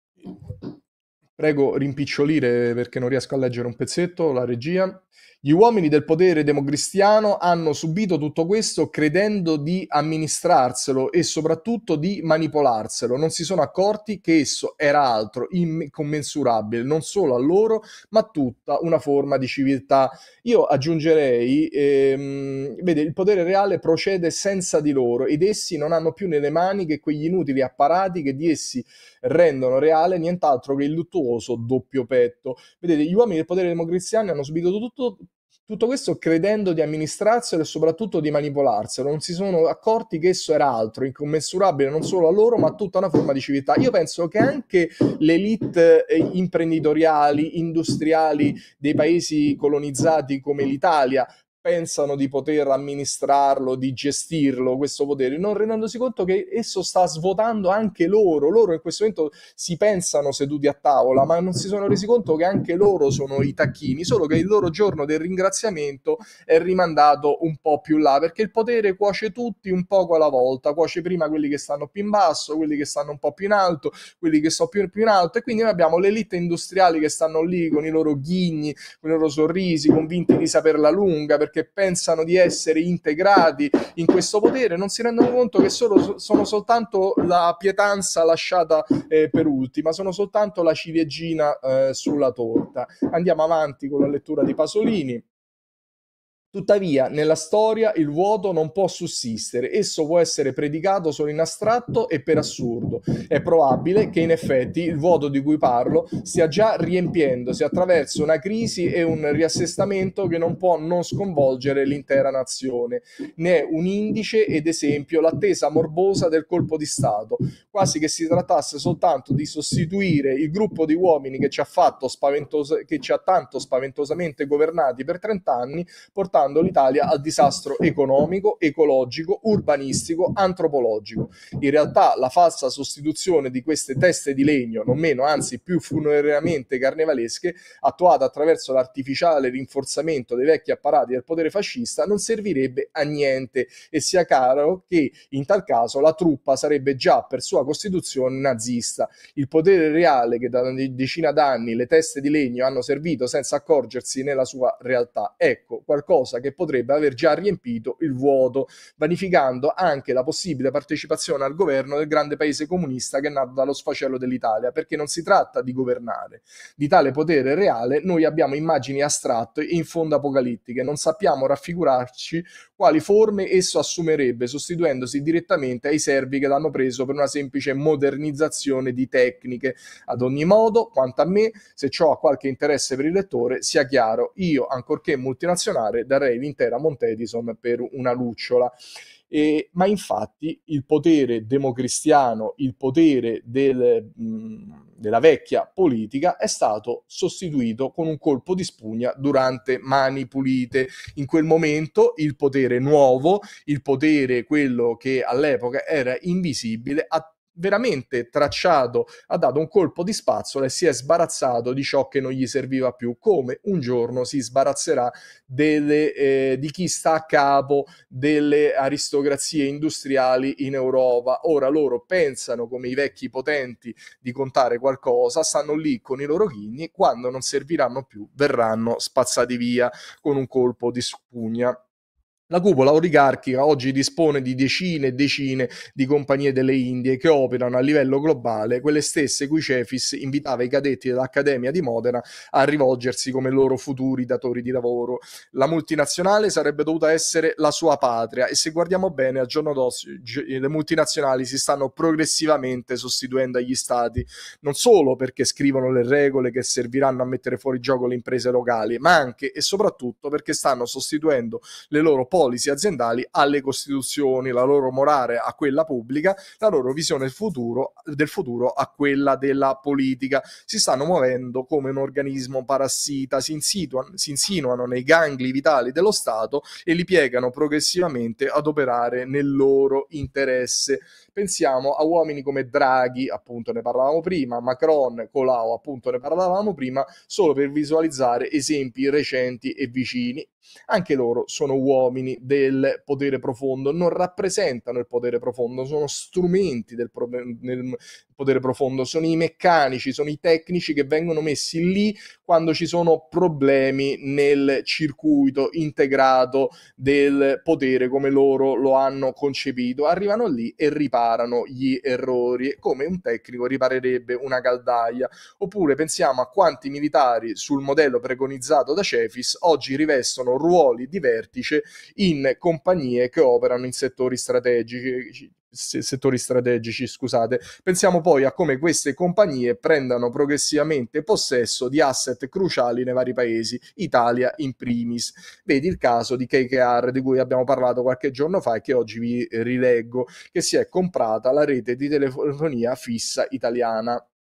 Speaker 1: Prego rimpicciolire perché non riesco a leggere un pezzetto, la regia. Gli uomini del potere democristiano hanno subito tutto questo credendo di amministrarselo e soprattutto di manipolarselo. Non si sono accorti che esso era altro, incommensurabile, non solo a loro, ma tutta una forma di civiltà. Io aggiungerei, ehm, vede, il potere reale procede senza di loro ed essi non hanno più nelle mani che quegli inutili apparati che di essi rendono reale nient'altro che il luttuoso doppio petto. Vedete, gli uomini del potere democristiano hanno subito tutto, tutto questo credendo di amministrarselo e soprattutto di manipolarselo. Non si sono accorti che esso era altro, incommensurabile non solo a loro, ma a tutta una forma di civiltà. Io penso che anche le elite eh, imprenditoriali, industriali dei paesi colonizzati come l'Italia pensano di poter amministrarlo, di gestirlo, questo potere, non rendendosi conto che esso sta svuotando anche loro. Loro in questo momento si pensano seduti a tavola, ma non si sono resi conto che anche loro sono i tacchini, solo che il loro giorno del ringraziamento è rimandato un po' più là, perché il potere cuoce tutti un poco alla volta, cuoce prima quelli che stanno più in basso, quelli che stanno un po' più in alto, quelli che sono più, più in alto, e quindi noi abbiamo le elite industriali che stanno lì con i loro ghigni, con i loro sorrisi, convinti di saperla lunga, perché pensano di essere integrati in questo potere, non si rendono conto che solo, sono soltanto la pietanza lasciata eh, per ultima, sono soltanto la ciliegina eh, sulla torta. Andiamo avanti con la lettura di Pasolini. Tuttavia, nella storia il vuoto non può sussistere, esso può essere predicato solo in astratto e per assurdo. È probabile che in effetti il vuoto di cui parlo stia già riempiendosi attraverso una crisi e un riassestamento che non può non sconvolgere l'intera nazione. Ne è un indice ed esempio l'attesa morbosa del colpo di Stato, quasi che si trattasse soltanto di sostituire il gruppo di uomini che ci ha, fatto spaventos- che ci ha tanto spaventosamente governati per trent'anni, portando l'Italia al disastro economico, ecologico, urbanistico, antropologico. In realtà la falsa sostituzione di queste teste di legno, non meno, anzi più funerariamente carnevalesche, attuata attraverso l'artificiale rinforzamento dei vecchi apparati del potere fascista, non servirebbe a niente, e sia chiaro che in tal caso la truppa sarebbe già per sua costituzione nazista. Il potere reale che da una decina d'anni le teste di legno hanno servito senza accorgersi nella sua realtà. Ecco, qualcosa che potrebbe aver già riempito il vuoto, vanificando anche la possibile partecipazione al governo del grande paese comunista che è nato dallo sfacelo dell'Italia, perché non si tratta di governare. Di tale potere reale noi abbiamo immagini astratte e in fondo apocalittiche, non sappiamo raffigurarci quali forme esso assumerebbe, sostituendosi direttamente ai servi che l'hanno preso per una semplice modernizzazione di tecniche. Ad ogni modo, quanto a me, se ciò ha qualche interesse per il lettore, sia chiaro, io, ancorché multinazionale, darei l'intera Montedison per una lucciola. E, ma infatti il potere democristiano, il potere del, mh, della vecchia politica è stato sostituito con un colpo di spugna durante Mani Pulite. In quel momento il potere nuovo, il potere quello che all'epoca era invisibile, ha veramente tracciato, ha dato un colpo di spazzola e si è sbarazzato di ciò che non gli serviva più, come un giorno si sbarazzerà delle, eh, di chi sta a capo delle aristocrazie industriali in Europa. Ora loro pensano come i vecchi potenti di contare qualcosa, stanno lì con i loro ghigni, quando non serviranno più verranno spazzati via con un colpo di spugna. La cupola oligarchica oggi dispone di decine e decine di compagnie delle Indie che operano a livello globale, quelle stesse cui Cefis invitava i cadetti dell'Accademia di Modena a rivolgersi come loro futuri datori di lavoro. La multinazionale sarebbe dovuta essere la sua patria, e se guardiamo bene al giorno d'oggi le multinazionali si stanno progressivamente sostituendo agli stati, non solo perché scrivono le regole che serviranno a mettere fuori gioco le imprese locali, ma anche e soprattutto perché stanno sostituendo le loro policy aziendali alle costituzioni, la loro morale a quella pubblica, la loro visione del futuro, del futuro a quella della politica. Si stanno muovendo come un organismo parassita, si insinuano, si insinuano nei gangli vitali dello Stato e li piegano progressivamente ad operare nel loro interesse. Pensiamo a uomini come Draghi, appunto ne parlavamo prima, Macron, Colau, appunto ne parlavamo prima, solo per visualizzare esempi recenti e vicini. Anche loro sono uomini del potere profondo, non rappresentano il potere profondo, sono strumenti del, pro- del potere profondo, sono i meccanici, sono i tecnici che vengono messi lì quando ci sono problemi nel circuito integrato del potere come loro lo hanno concepito. Arrivano lì e riparano gli errori, come un tecnico riparerebbe una caldaia. Oppure pensiamo a quanti militari sul modello preconizzato da Cefis oggi rivestono ruoli di vertice in compagnie che operano in settori strategici settori strategici, scusate. Pensiamo poi a come queste compagnie prendano progressivamente possesso di asset cruciali nei vari paesi, Italia in primis. Vedi il caso di K K R di cui abbiamo parlato qualche giorno fa e che oggi vi rileggo, che si è comprata la rete di telefonia fissa italiana.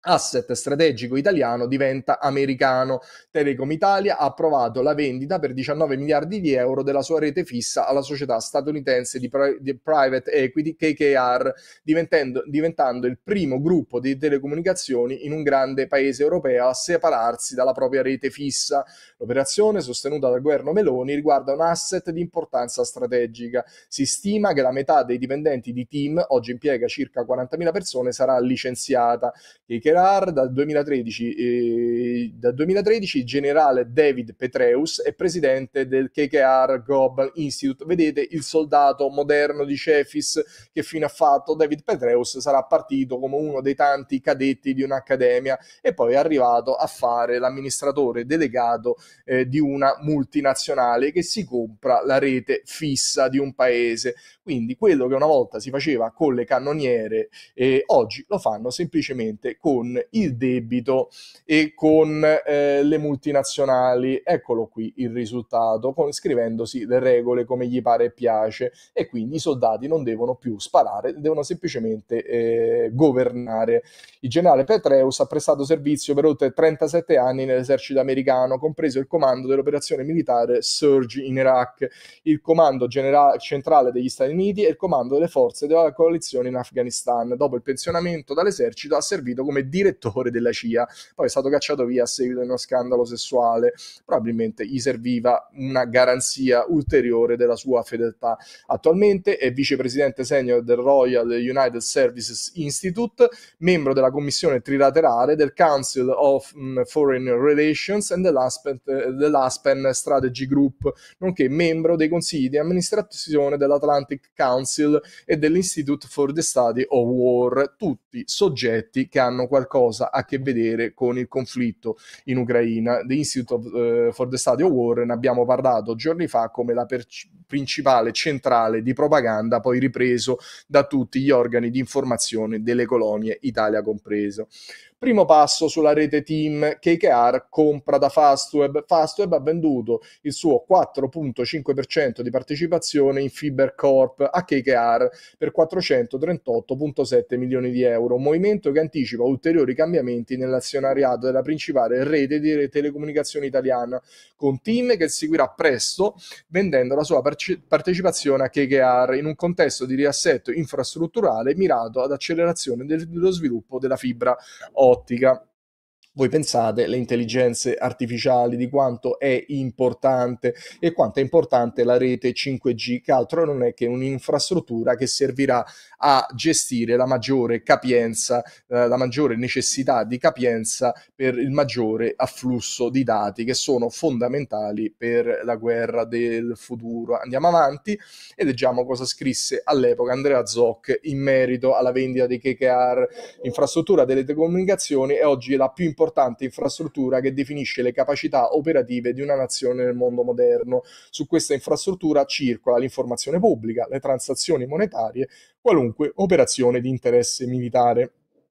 Speaker 1: asset strategico italiano diventa americano. Telecom Italia ha approvato la vendita per diciannove miliardi di euro della sua rete fissa alla società statunitense di, pri- di private equity K K R, diventando, diventando il primo gruppo di telecomunicazioni in un grande paese europeo a separarsi dalla propria rete fissa. L'operazione, sostenuta dal governo Meloni, riguarda un asset di importanza strategica. Si stima che la metà dei dipendenti di TIM, oggi impiega circa quarantamila persone, sarà licenziata. K K R dal duemilatredici, eh, dal duemilatredici il generale David Petraeus è presidente del K K R Global Institute. Vedete il soldato moderno di Cefis che fine ha fatto? David Petraeus sarà partito come uno dei tanti cadetti di un'accademia e poi è arrivato a fare l'amministratore delegato eh, di una multinazionale che si compra la rete fissa di un paese. Quindi quello che una volta si faceva con le cannoniere, eh, oggi lo fanno semplicemente con il debito e con eh, le multinazionali. Eccolo qui il risultato, con, scrivendosi le regole come gli pare e piace, e quindi i soldati non devono più sparare, devono semplicemente eh, governare. Il generale Petraeus ha prestato servizio per oltre trentasette anni nell'esercito americano, compreso il comando dell'operazione militare Surge in Iraq, il comando generale centrale degli Stati Uniti e il comando delle forze della coalizione in Afghanistan. Dopo il pensionamento dall'esercito ha servito come direttore della C I A, poi è stato cacciato via a seguito di uno scandalo sessuale. Probabilmente gli serviva una garanzia ulteriore della sua fedeltà. Attualmente è vicepresidente senior del Royal United Services Institute, membro della commissione trilaterale del Council of Foreign Relations and dell'Aspen, dell'Aspen Strategy Group, nonché membro dei consigli di amministrazione dell'Atlantic Council e dell'Institute for the Study of War, tutti soggetti che hanno qualcosa a che vedere con il conflitto in Ucraina. The Institute of, uh, for the Study of War ne abbiamo parlato giorni fa come la per- principale centrale di propaganda, poi ripreso da tutti gli organi di informazione delle colonie, Italia compreso. Primo passo sulla rete TIM, K K R compra da Fastweb. Fastweb ha venduto il suo quattro virgola cinque per cento di partecipazione in FiberCorp a K K R per quattrocentotrentotto virgola sette milioni di euro, un movimento che anticipa ulteriori cambiamenti nell'azionariato della principale rete di telecomunicazioni italiana, con TIM che seguirà presto vendendo la sua partecipazione a K K R in un contesto di riassetto infrastrutturale mirato ad accelerazione dello sviluppo della fibra ottica. Voi pensate le intelligenze artificiali, di quanto è importante e quanto è importante la rete cinque G, che altro non è che un'infrastruttura che servirà a gestire la maggiore capienza, eh, la maggiore necessità di capienza per il maggiore afflusso di dati che sono fondamentali per la guerra del futuro. Andiamo avanti e leggiamo cosa scrisse all'epoca Andrea Zoc in merito alla vendita di K K R. L'infrastruttura delle telecomunicazioni è oggi la più importante importante infrastruttura che definisce le capacità operative di una nazione nel mondo moderno. Su questa infrastruttura circola l'informazione pubblica, le transazioni monetarie, qualunque operazione di interesse militare.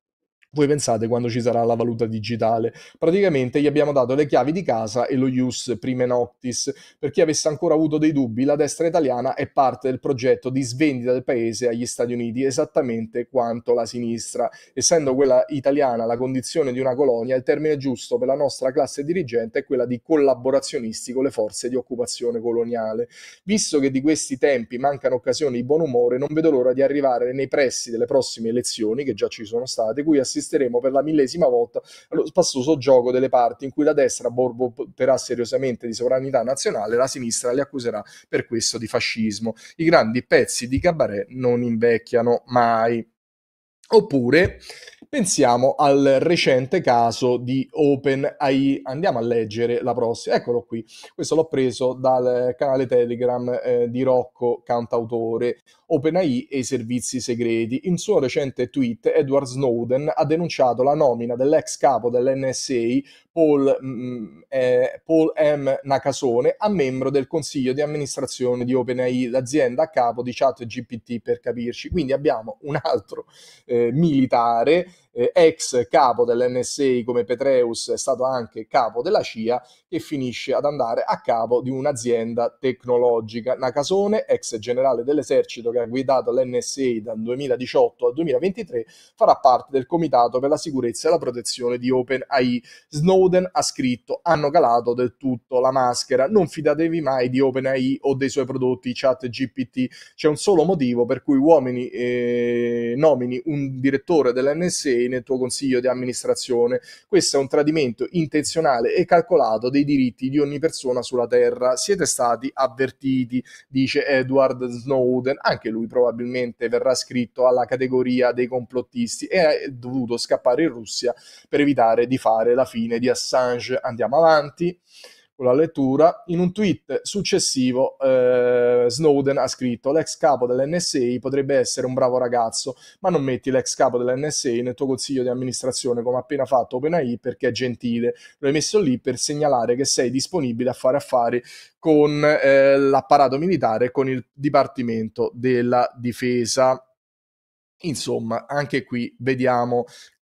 Speaker 1: Voi pensate quando ci sarà la valuta digitale? Praticamente gli abbiamo dato le chiavi di casa e lo ius prime noctis. Per chi avesse ancora avuto dei dubbi, la destra italiana è parte del progetto di svendita del paese agli Stati Uniti, esattamente quanto la sinistra. Essendo quella italiana la condizione di una colonia, il termine giusto per la nostra classe dirigente è quella di collaborazionisti con le forze di occupazione coloniale. Visto che di questi tempi mancano occasioni di buon umore, non vedo l'ora di arrivare nei pressi delle prossime elezioni, che già ci sono state, cui assisteremo per la millesima volta allo spassoso gioco delle parti in cui la destra borboterà seriosamente di sovranità nazionale e la sinistra li accuserà per questo di fascismo. I grandi pezzi di cabaret non invecchiano mai. Oppure pensiamo al recente caso di OpenAI. Andiamo a leggere la prossima. Eccolo qui. Questo l'ho preso dal canale Telegram eh, di Rocco Cantautore. OpenAI e i servizi segreti. In suo recente tweet, Edward Snowden ha denunciato la nomina dell'ex capo dell'N S A, Paul, mh, eh, Paul M. Nakasone, a membro del consiglio di amministrazione di OpenAI, l'azienda a capo di ChatGPT, per capirci. Quindi abbiamo un altro eh, militare eh, ex capo dell'N S A come Petraeus è stato anche capo della C I A, che finisce ad andare a capo di un'azienda tecnologica. Nakasone, ex generale dell'esercito che ha guidato l'N S A dal duemiladiciotto al duemilaventitré, farà parte del comitato per la sicurezza e la protezione di OpenAI. Snowden ha scritto: hanno calato del tutto la maschera, non fidatevi mai di OpenAI o dei suoi prodotti ChatGPT. C'è un solo motivo per cui uomini eh, nomini un direttore dell'N S A nel tuo consiglio di amministrazione. Questo è un tradimento intenzionale e calcolato dei diritti di ogni persona sulla Terra. Siete stati avvertiti, dice Edward Snowden. Anche lui probabilmente verrà scritto alla categoria dei complottisti e è dovuto scappare in Russia per evitare di fare la fine di Assange. Andiamo avanti con la lettura. In un tweet successivo eh, Snowden ha scritto: l'ex capo dell'N S A potrebbe essere un bravo ragazzo, ma non metti l'ex capo dell'N S A nel tuo consiglio di amministrazione come ha appena fatto OpenAI perché è gentile, lo hai messo lì per segnalare che sei disponibile a fare affari con eh, l'apparato militare e con il Dipartimento della Difesa. Insomma, anche qui vediamo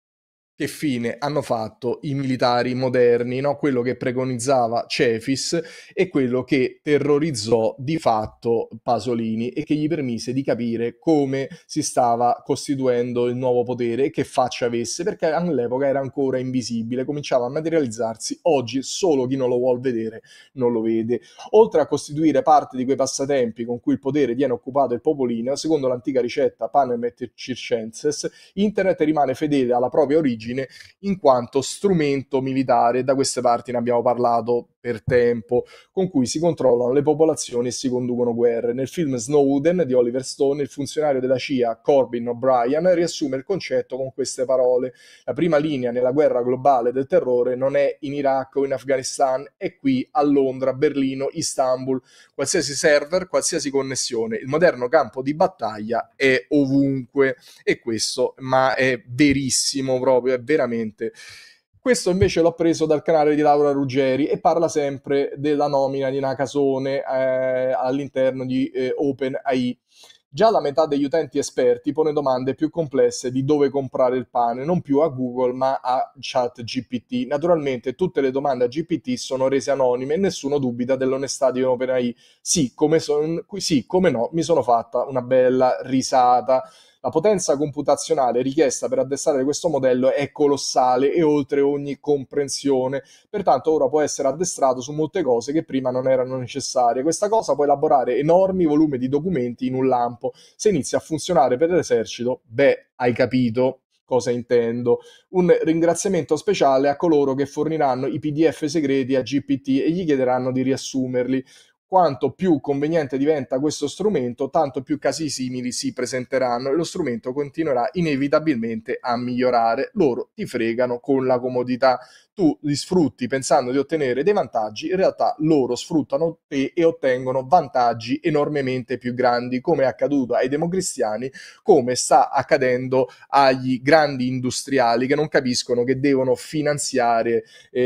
Speaker 1: che fine hanno fatto i militari moderni, no? Quello che preconizzava Cefis e quello che terrorizzò di fatto Pasolini e che gli permise di capire come si stava costituendo il nuovo potere e che faccia avesse, perché all'epoca era ancora invisibile, cominciava a materializzarsi. Oggi solo chi non lo vuol vedere non lo vede. Oltre a costituire parte di quei passatempi con cui il potere viene occupato il popolino, secondo l'antica ricetta Panem et Circenses, Internet rimane fedele alla propria origine in quanto strumento militare. Da queste parti ne abbiamo parlato per tempo, con cui si controllano le popolazioni e si conducono guerre. Nel film Snowden di Oliver Stone, il funzionario della C I A Corbin O'Brien riassume il concetto con queste parole: la prima linea nella guerra globale del terrore non è in Iraq o in Afghanistan, è qui a Londra, Berlino, Istanbul. Qualsiasi server, qualsiasi connessione, il moderno campo di battaglia è ovunque. E questo, ma è verissimo proprio, è veramente. Questo invece l'ho preso dal canale di Laura Ruggeri e parla sempre della nomina di Nakasone eh, all'interno di eh, OpenAI. Già la metà degli utenti esperti pone domande più complesse di dove comprare il pane, non più a Google ma a ChatGPT. Naturalmente tutte le domande a G P T sono rese anonime e nessuno dubita dell'onestà di OpenAI. Sì, come, son, sì, come no, mi sono fatta una bella risata. La potenza computazionale richiesta per addestrare questo modello è colossale e oltre ogni comprensione, pertanto ora può essere addestrato su molte cose che prima non erano necessarie. Questa cosa può elaborare enormi volumi di documenti in un lampo. Se inizia a funzionare per l'esercito, beh, hai capito cosa intendo. Un ringraziamento speciale a coloro che forniranno i P D F segreti a G P T e gli chiederanno di riassumerli. Quanto più conveniente diventa questo strumento, tanto più casi simili si presenteranno e lo strumento continuerà inevitabilmente a migliorare. Loro ti fregano con la comodità. Tu li sfrutti pensando di ottenere dei vantaggi, in realtà loro sfruttano te e ottengono vantaggi enormemente più grandi, come è accaduto ai democristiani, come sta accadendo agli grandi industriali che non capiscono che devono finanziare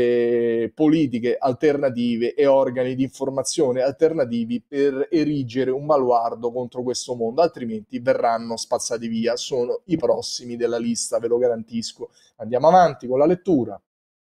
Speaker 1: eh, politiche alternative e organi di informazione alternativi per erigere un baluardo contro questo mondo, altrimenti verranno spazzati via. Sono i prossimi della lista, ve lo garantisco. Andiamo avanti con la lettura.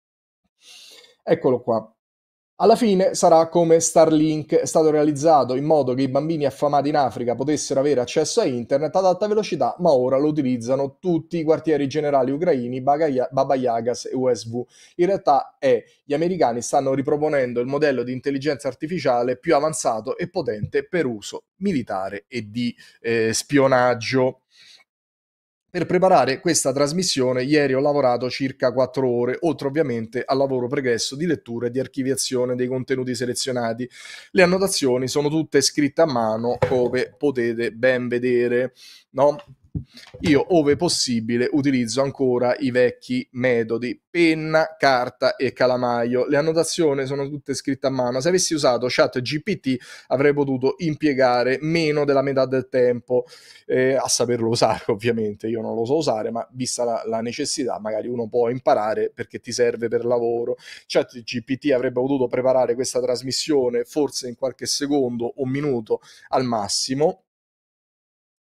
Speaker 1: Eccolo qua. Alla fine sarà come Starlink, è stato realizzato in modo che i bambini affamati in Africa potessero avere accesso a internet ad alta velocità, ma ora lo utilizzano tutti i quartieri generali ucraini, Baba Yagas e U S V. In realtà è, gli americani stanno riproponendo il modello di intelligenza artificiale più avanzato e potente per uso militare e di eh, spionaggio. Per preparare questa trasmissione ieri ho lavorato circa quattro ore, oltre ovviamente al lavoro pregresso di lettura e di archiviazione dei contenuti selezionati. Le annotazioni sono tutte scritte a mano, come potete ben vedere, no? Io, ove possibile, utilizzo ancora i vecchi metodi, penna, carta e calamaio. Le annotazioni sono tutte scritte a mano. Se avessi usato ChatGPT avrei potuto impiegare meno della metà del tempo eh, a saperlo usare, ovviamente. Io non lo so usare, ma vista la, la necessità, magari uno può imparare perché ti serve per lavoro. ChatGPT avrebbe potuto preparare questa trasmissione forse in qualche secondo o minuto al massimo.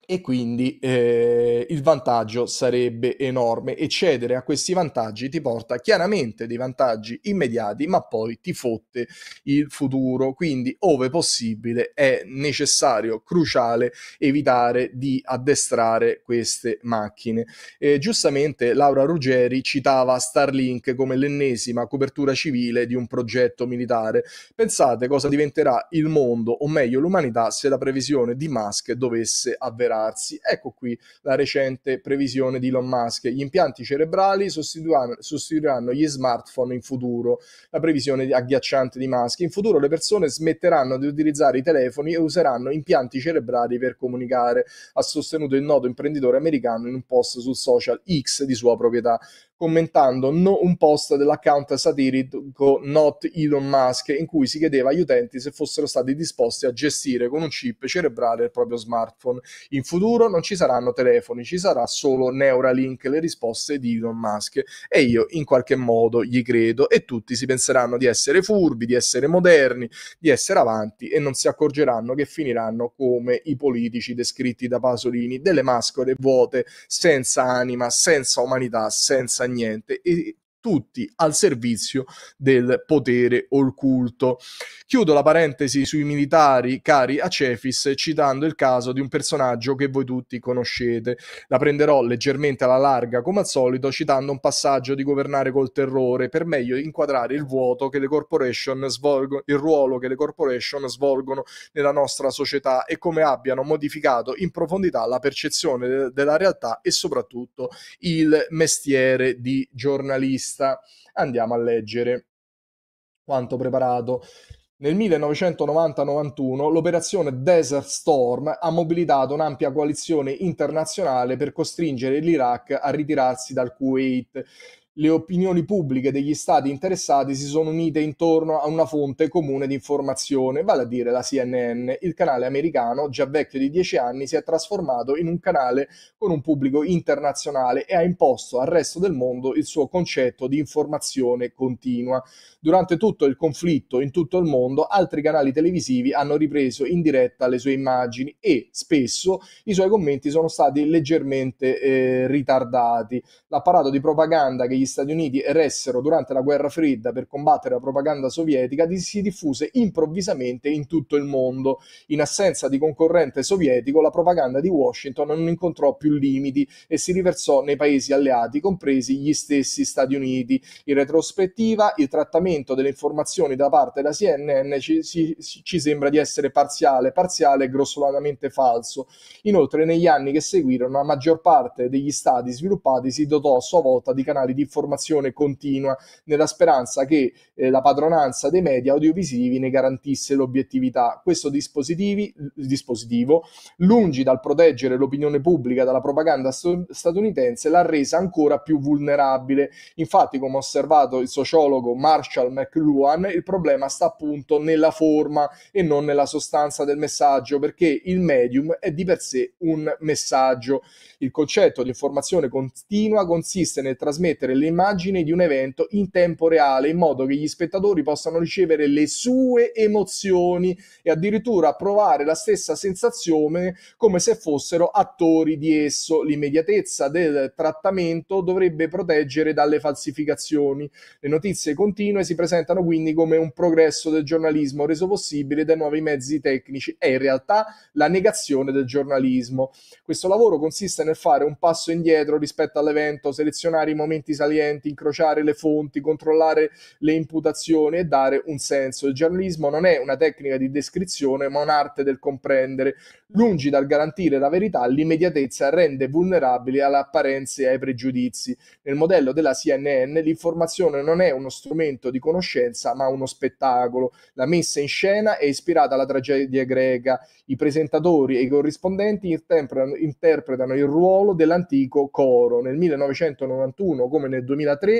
Speaker 1: e quindi eh, il vantaggio sarebbe enorme e cedere a questi vantaggi ti porta chiaramente dei vantaggi immediati, ma poi ti fotte il futuro. Quindi, ove possibile, è necessario, cruciale, evitare di addestrare queste macchine. Eh, giustamente Laura Ruggeri citava Starlink come l'ennesima copertura civile di un progetto militare. Pensate cosa diventerà il mondo, o meglio l'umanità, se la previsione di Musk dovesse avverarsi. Ecco qui la recente previsione di Elon Musk: gli impianti cerebrali sostituiranno, sostituiranno gli smartphone in futuro. La previsione agghiacciante di Musk: in futuro le persone smetteranno di utilizzare i telefoni e useranno impianti cerebrali per comunicare, ha sostenuto il noto imprenditore americano in un post sul social X di sua proprietà, commentando no, un post dell'account satirico Not Elon Musk, in cui si chiedeva agli utenti se fossero stati disposti a gestire con un chip cerebrale il proprio smartphone. In futuro non ci saranno telefoni, ci sarà solo Neuralink, le risposte di Elon Musk. E io in qualche modo gli credo, e tutti si penseranno di essere furbi, di essere moderni, di essere avanti, e non si accorgeranno che finiranno come i politici descritti da Pasolini, delle maschere vuote, senza anima, senza umanità, senza niente, e tutti al servizio del potere occulto. Chiudo la parentesi sui militari cari a Cefis citando il caso di un personaggio che voi tutti conoscete. La prenderò leggermente alla larga come al solito, citando un passaggio di Governare col terrore per meglio inquadrare il vuoto che le corporation svolgono, il ruolo che le corporation svolgono nella nostra società e come abbiano modificato in profondità la percezione de- della realtà e soprattutto il mestiere di giornalista. Andiamo a leggere quanto preparato. Nel millenovecentonovanta novantuno l'operazione Desert Storm ha mobilitato un'ampia coalizione internazionale per costringere l'Iraq a ritirarsi dal Kuwait. Le opinioni pubbliche degli stati interessati si sono unite intorno a una fonte comune di informazione, vale a dire la C N N. Il canale americano, già vecchio di dieci anni, si è trasformato in un canale con un pubblico internazionale e ha imposto al resto del mondo il suo concetto di informazione continua. Durante tutto il conflitto in tutto il mondo, altri canali televisivi hanno ripreso in diretta le sue immagini e spesso i suoi commenti sono stati leggermente eh, ritardati. L'apparato di propaganda che gli Stati Uniti eressero durante la guerra fredda per combattere la propaganda sovietica si diffuse improvvisamente in tutto il mondo. In assenza di concorrente sovietico, la propaganda di Washington non incontrò più limiti e si riversò nei paesi alleati, compresi gli stessi Stati Uniti. In retrospettiva, il trattamento delle informazioni da parte della C N N ci, ci, ci sembra di essere parziale, parziale e grossolanamente falso. Inoltre, negli anni che seguirono, la maggior parte degli stati sviluppati si dotò a sua volta di canali di informazione continua, nella speranza che eh, la padronanza dei media audiovisivi ne garantisse l'obiettività. Questo dispositivo, lungi dal proteggere l'opinione pubblica dalla propaganda statunitense, l'ha resa ancora più vulnerabile. Infatti, come ha osservato il sociologo Marshall McLuhan, il problema sta appunto nella forma e non nella sostanza del messaggio, perché il medium è di per sé un messaggio. Il concetto di informazione continua consiste nel trasmettere le immagini di un evento in tempo reale, in modo che gli spettatori possano ricevere le sue emozioni e addirittura provare la stessa sensazione come se fossero attori di esso. L'immediatezza del trattamento dovrebbe proteggere dalle falsificazioni. Le notizie continue si presentano quindi come un progresso del giornalismo reso possibile dai nuovi mezzi tecnici. È in realtà la negazione del giornalismo. Questo lavoro consiste nel fare un passo indietro rispetto all'evento, selezionare i momenti salienti, incrociare le fonti, controllare le imputazioni e dare un senso. Il giornalismo non è una tecnica di descrizione, ma un'arte del comprendere. Lungi dal garantire la verità, l'immediatezza rende vulnerabili alle apparenze e ai pregiudizi. Nel modello della C N N l'informazione non è uno strumento di conoscenza, ma uno spettacolo. La messa in scena è ispirata alla tragedia greca. I presentatori e i corrispondenti interpretano, interpretano il ruolo dell'antico coro. Nel millenovecentonovantuno, come nel duemilatré,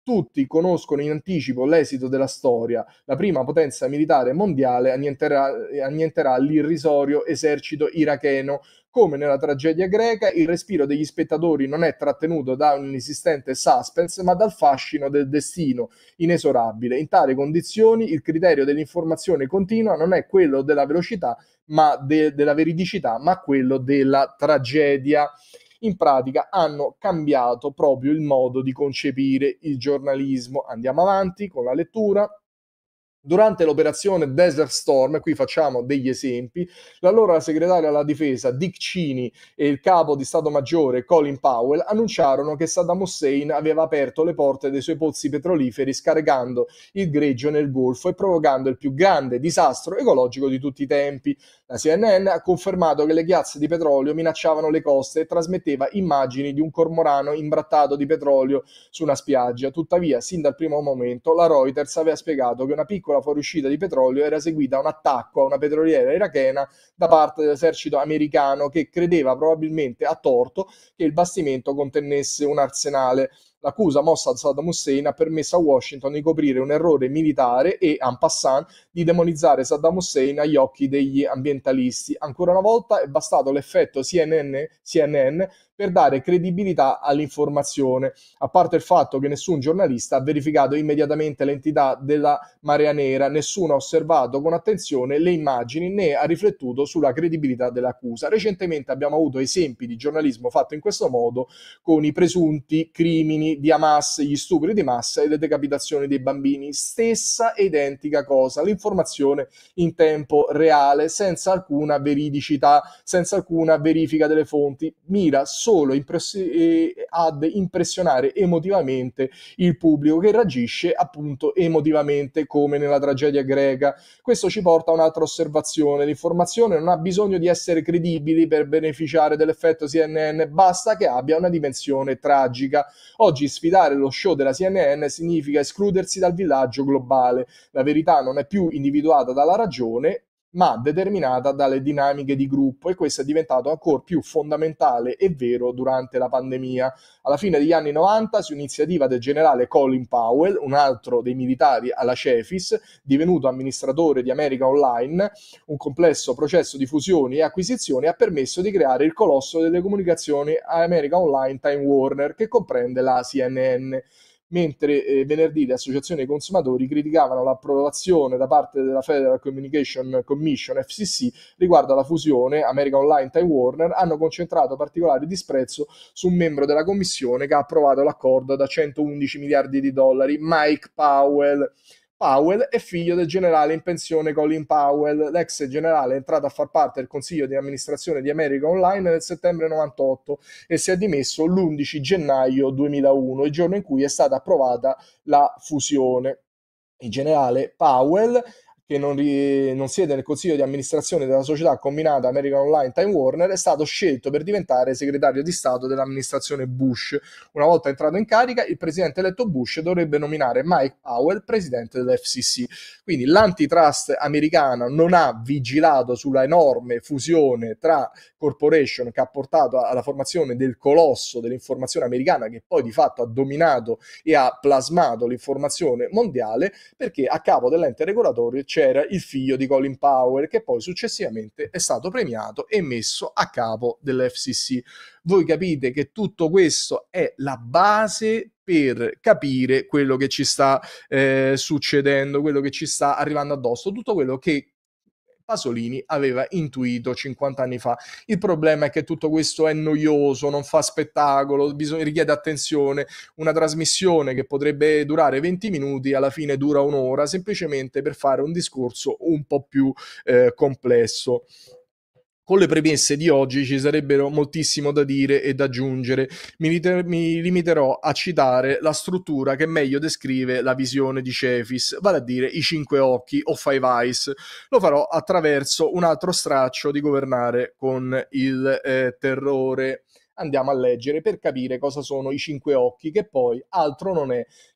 Speaker 1: Tutti conoscono in anticipo l'esito della storia. La prima potenza militare mondiale annienterà, annienterà l'irrisorio esercito iracheno. Come nella tragedia greca, il respiro degli spettatori non è trattenuto da un inesistente suspense, ma dal fascino del destino inesorabile. In tali condizioni, il criterio dell'informazione continua non è quello della velocità, ma de- della veridicità, ma quello della tragedia. In pratica hanno cambiato proprio il modo di concepire il giornalismo. Andiamo avanti con la lettura. Durante l'operazione Desert Storm, qui facciamo degli esempi, l'allora segretario alla difesa Dick Cheney e il capo di Stato Maggiore Colin Powell annunciarono che Saddam Hussein aveva aperto le porte dei suoi pozzi petroliferi scaricando il greggio nel Golfo e provocando il più grande disastro ecologico di tutti i tempi. La C N N ha confermato che le chiazze di petrolio minacciavano le coste e trasmetteva immagini di un cormorano imbrattato di petrolio su una spiaggia. Tuttavia, sin dal primo momento, la Reuters aveva spiegato che una piccola fuoriuscita di petrolio era seguita a un attacco a una petroliera irachena da parte dell'esercito americano, che credeva probabilmente a torto che il bastimento contenesse un arsenale. L'accusa mossa da Saddam Hussein ha permesso a Washington di coprire un errore militare e, en passant, di demonizzare Saddam Hussein agli occhi degli ambientalisti. Ancora una volta è bastato l'effetto C N N, C N N per dare credibilità all'informazione, a parte il fatto che nessun giornalista ha verificato immediatamente l'entità della marea nera, nessuno ha osservato con attenzione le immagini né ha riflettuto sulla credibilità dell'accusa. Recentemente abbiamo avuto esempi di giornalismo fatto in questo modo con i presunti crimini di Hamas, gli stupri di massa e le decapitazioni dei bambini. Stessa e identica cosa, l'informazione in tempo reale, senza alcuna veridicità, senza alcuna verifica delle fonti, mira solo impress- eh, ad impressionare emotivamente il pubblico, che reagisce appunto emotivamente come nella tragedia greca. Questo ci porta a un'altra osservazione: l'informazione non ha bisogno di essere credibile per beneficiare dell'effetto C N N, basta che abbia una dimensione tragica. Oggi sfidare lo show della C N N significa escludersi dal villaggio globale. La verità non è più individuata dalla ragione, ma determinata dalle dinamiche di gruppo, e questo è diventato ancora più fondamentale e vero durante la pandemia. Alla fine degli anni novanta, su iniziativa del generale Colin Powell, un altro dei militari alla CEFIS, divenuto amministratore di America Online, un complesso processo di fusioni e acquisizioni ha permesso di creare il colosso delle comunicazioni America Online Time Warner, che comprende la C N N. Mentre eh, venerdì le associazioni dei consumatori criticavano l'approvazione da parte della Federal Communication Commission F C C riguardo alla fusione America Online Time Warner, hanno concentrato particolare disprezzo su un membro della commissione che ha approvato l'accordo da centoundici miliardi di dollari, Mike Powell. Powell è figlio del generale in pensione Colin Powell. L'ex generale è entrato a far parte del consiglio di amministrazione di America Online nel settembre novantotto e si è dimesso l'undici gennaio duemilauno, il giorno in cui è stata approvata la fusione. Il generale Powell, che non, ri- non siede nel consiglio di amministrazione della società combinata American Online Time Warner, è stato scelto per diventare segretario di Stato dell'amministrazione Bush. Una volta entrato in carica, il presidente eletto Bush dovrebbe nominare Mike Powell presidente dell'F C C. Quindi l'antitrust americana non ha vigilato sulla enorme fusione tra corporation che ha portato alla formazione del colosso dell'informazione americana, che poi di fatto ha dominato e ha plasmato l'informazione mondiale, perché a capo dell'ente regolatorio c'era il figlio di Colin Powell, che poi successivamente è stato premiato e messo a capo dell'F C C. Voi capite che tutto questo è la base per capire quello che ci sta eh, succedendo, quello che ci sta arrivando addosso, tutto quello che Pasolini aveva intuito cinquanta anni fa. Il problema è che tutto questo è noioso, non fa spettacolo, bisogna, richiede attenzione. Una trasmissione che potrebbe durare venti minuti alla fine dura un'ora, semplicemente per fare un discorso un po' più eh, complesso. Con le premesse di oggi ci sarebbero moltissimo da dire e da aggiungere. Mi, liter- mi limiterò a citare la struttura che meglio descrive la visione di Cefis, vale a dire i cinque occhi o Five Eyes. Lo farò attraverso un altro straccio di governare con il eh, terrore. Andiamo a leggere per capire cosa sono i cinque occhi, che poi altro non è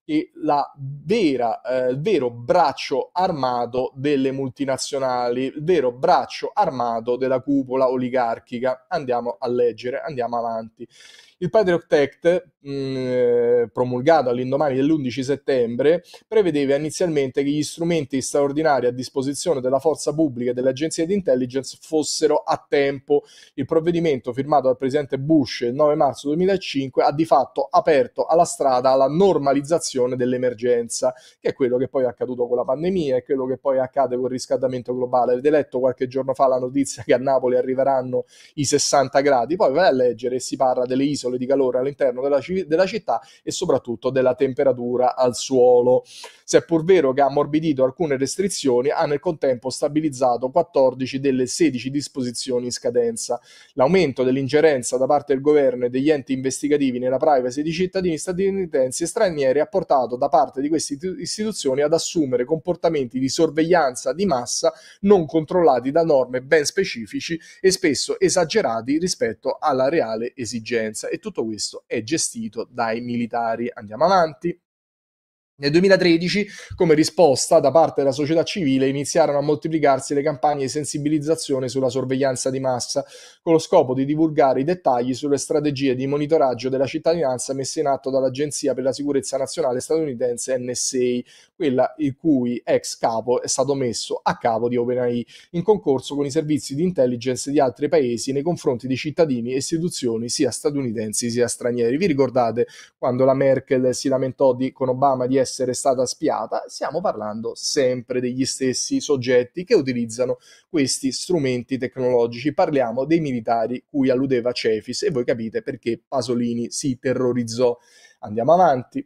Speaker 1: che la vera, eh, il vero braccio armato delle multinazionali, il vero braccio armato della cupola oligarchica. Andiamo a leggere, andiamo avanti. Il Patriot Act, mh, promulgato all'indomani dell'undici settembre, prevedeva inizialmente che gli strumenti straordinari a disposizione della forza pubblica e delle agenzie di intelligence fossero a tempo. Il provvedimento, firmato dal presidente Bush il nove marzo duemilacinque, ha di fatto aperto alla strada alla normalizzazione dell'emergenza, che è quello che poi è accaduto con la pandemia, è quello che poi accade con il riscaldamento globale. Avete letto qualche giorno fa la notizia che a Napoli arriveranno i sessanta gradi? Poi vai a leggere e si parla delle isole di calore all'interno della, della città e soprattutto della temperatura al suolo. Seppur vero che ha ammorbidito alcune restrizioni, ha nel contempo stabilizzato quattordici delle sedici disposizioni in scadenza. L'aumento dell'ingerenza da parte del governo e degli enti investigativi nella privacy di cittadini statunitensi e stranieri ha portato da parte di queste istituzioni ad assumere comportamenti di sorveglianza di massa non controllati da norme ben specifici e spesso esagerati rispetto alla reale esigenza. E tutto questo è gestito dai militari. Andiamo avanti. Nel duemilatredici, come risposta da parte della società civile, iniziarono a moltiplicarsi le campagne di sensibilizzazione sulla sorveglianza di massa, con lo scopo di divulgare i dettagli sulle strategie di monitoraggio della cittadinanza messe in atto dall'Agenzia per la Sicurezza Nazionale statunitense N S A, quella il cui ex capo è stato messo a capo di OpenAI, in concorso con i servizi di intelligence di altri paesi nei confronti di cittadini e istituzioni sia statunitensi sia stranieri. Vi ricordate quando la Merkel si lamentò di, con Obama di essere stata spiata? Stiamo parlando sempre degli stessi soggetti che utilizzano questi strumenti tecnologici. Parliamo dei militari cui alludeva Cefis e voi capite perché Pasolini si terrorizzò. Andiamo avanti.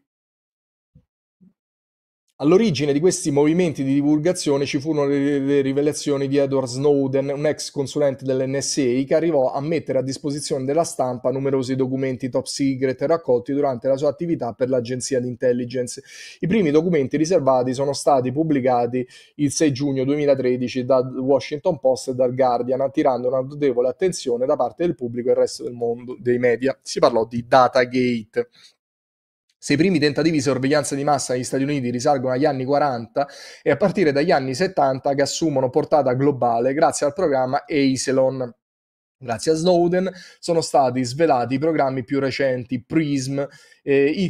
Speaker 1: All'origine di questi movimenti di divulgazione ci furono le, le rivelazioni di Edward Snowden, un ex consulente dell'N S A che arrivò a mettere a disposizione della stampa numerosi documenti top secret raccolti durante la sua attività per l'agenzia di intelligence. I primi documenti riservati sono stati pubblicati il sei giugno duemilatredici dal Washington Post e dal Guardian, attirando una notevole attenzione da parte del pubblico e il resto del mondo dei media. Si parlò di Datagate. Se i primi tentativi di sorveglianza di massa negli Stati Uniti risalgono agli anni quaranta, è a partire dagli anni settanta che assumono portata globale grazie al programma Eiselon. Grazie a Snowden sono stati svelati i programmi più recenti Prism, eh,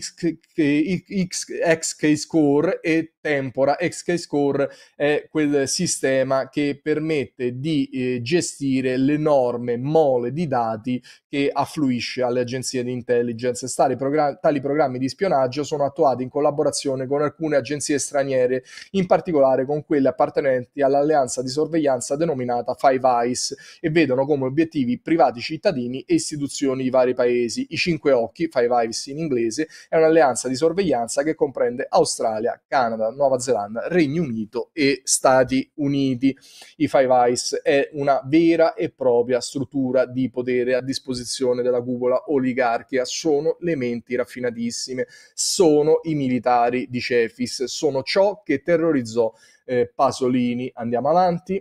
Speaker 1: X K Score e Tempora. X K Score è quel sistema che permette di eh, gestire l'enorme mole di dati che affluisce alle agenzie di intelligence. Tali, program- tali programmi di spionaggio sono attuati in collaborazione con alcune agenzie straniere, in particolare con quelle appartenenti all'alleanza di sorveglianza denominata Five Eyes, e vedono come obiettivi privati cittadini e istituzioni di vari paesi. I Cinque Occhi, Five Eyes in inglese, è un'alleanza di sorveglianza che comprende Australia, Canada, Nuova Zelanda, Regno Unito e Stati Uniti. I Five Eyes è una vera e propria struttura di potere a disposizione della cupola oligarchica, sono le menti raffinatissime, sono i militari di Cefis, sono ciò che terrorizzò eh, Pasolini. Andiamo avanti.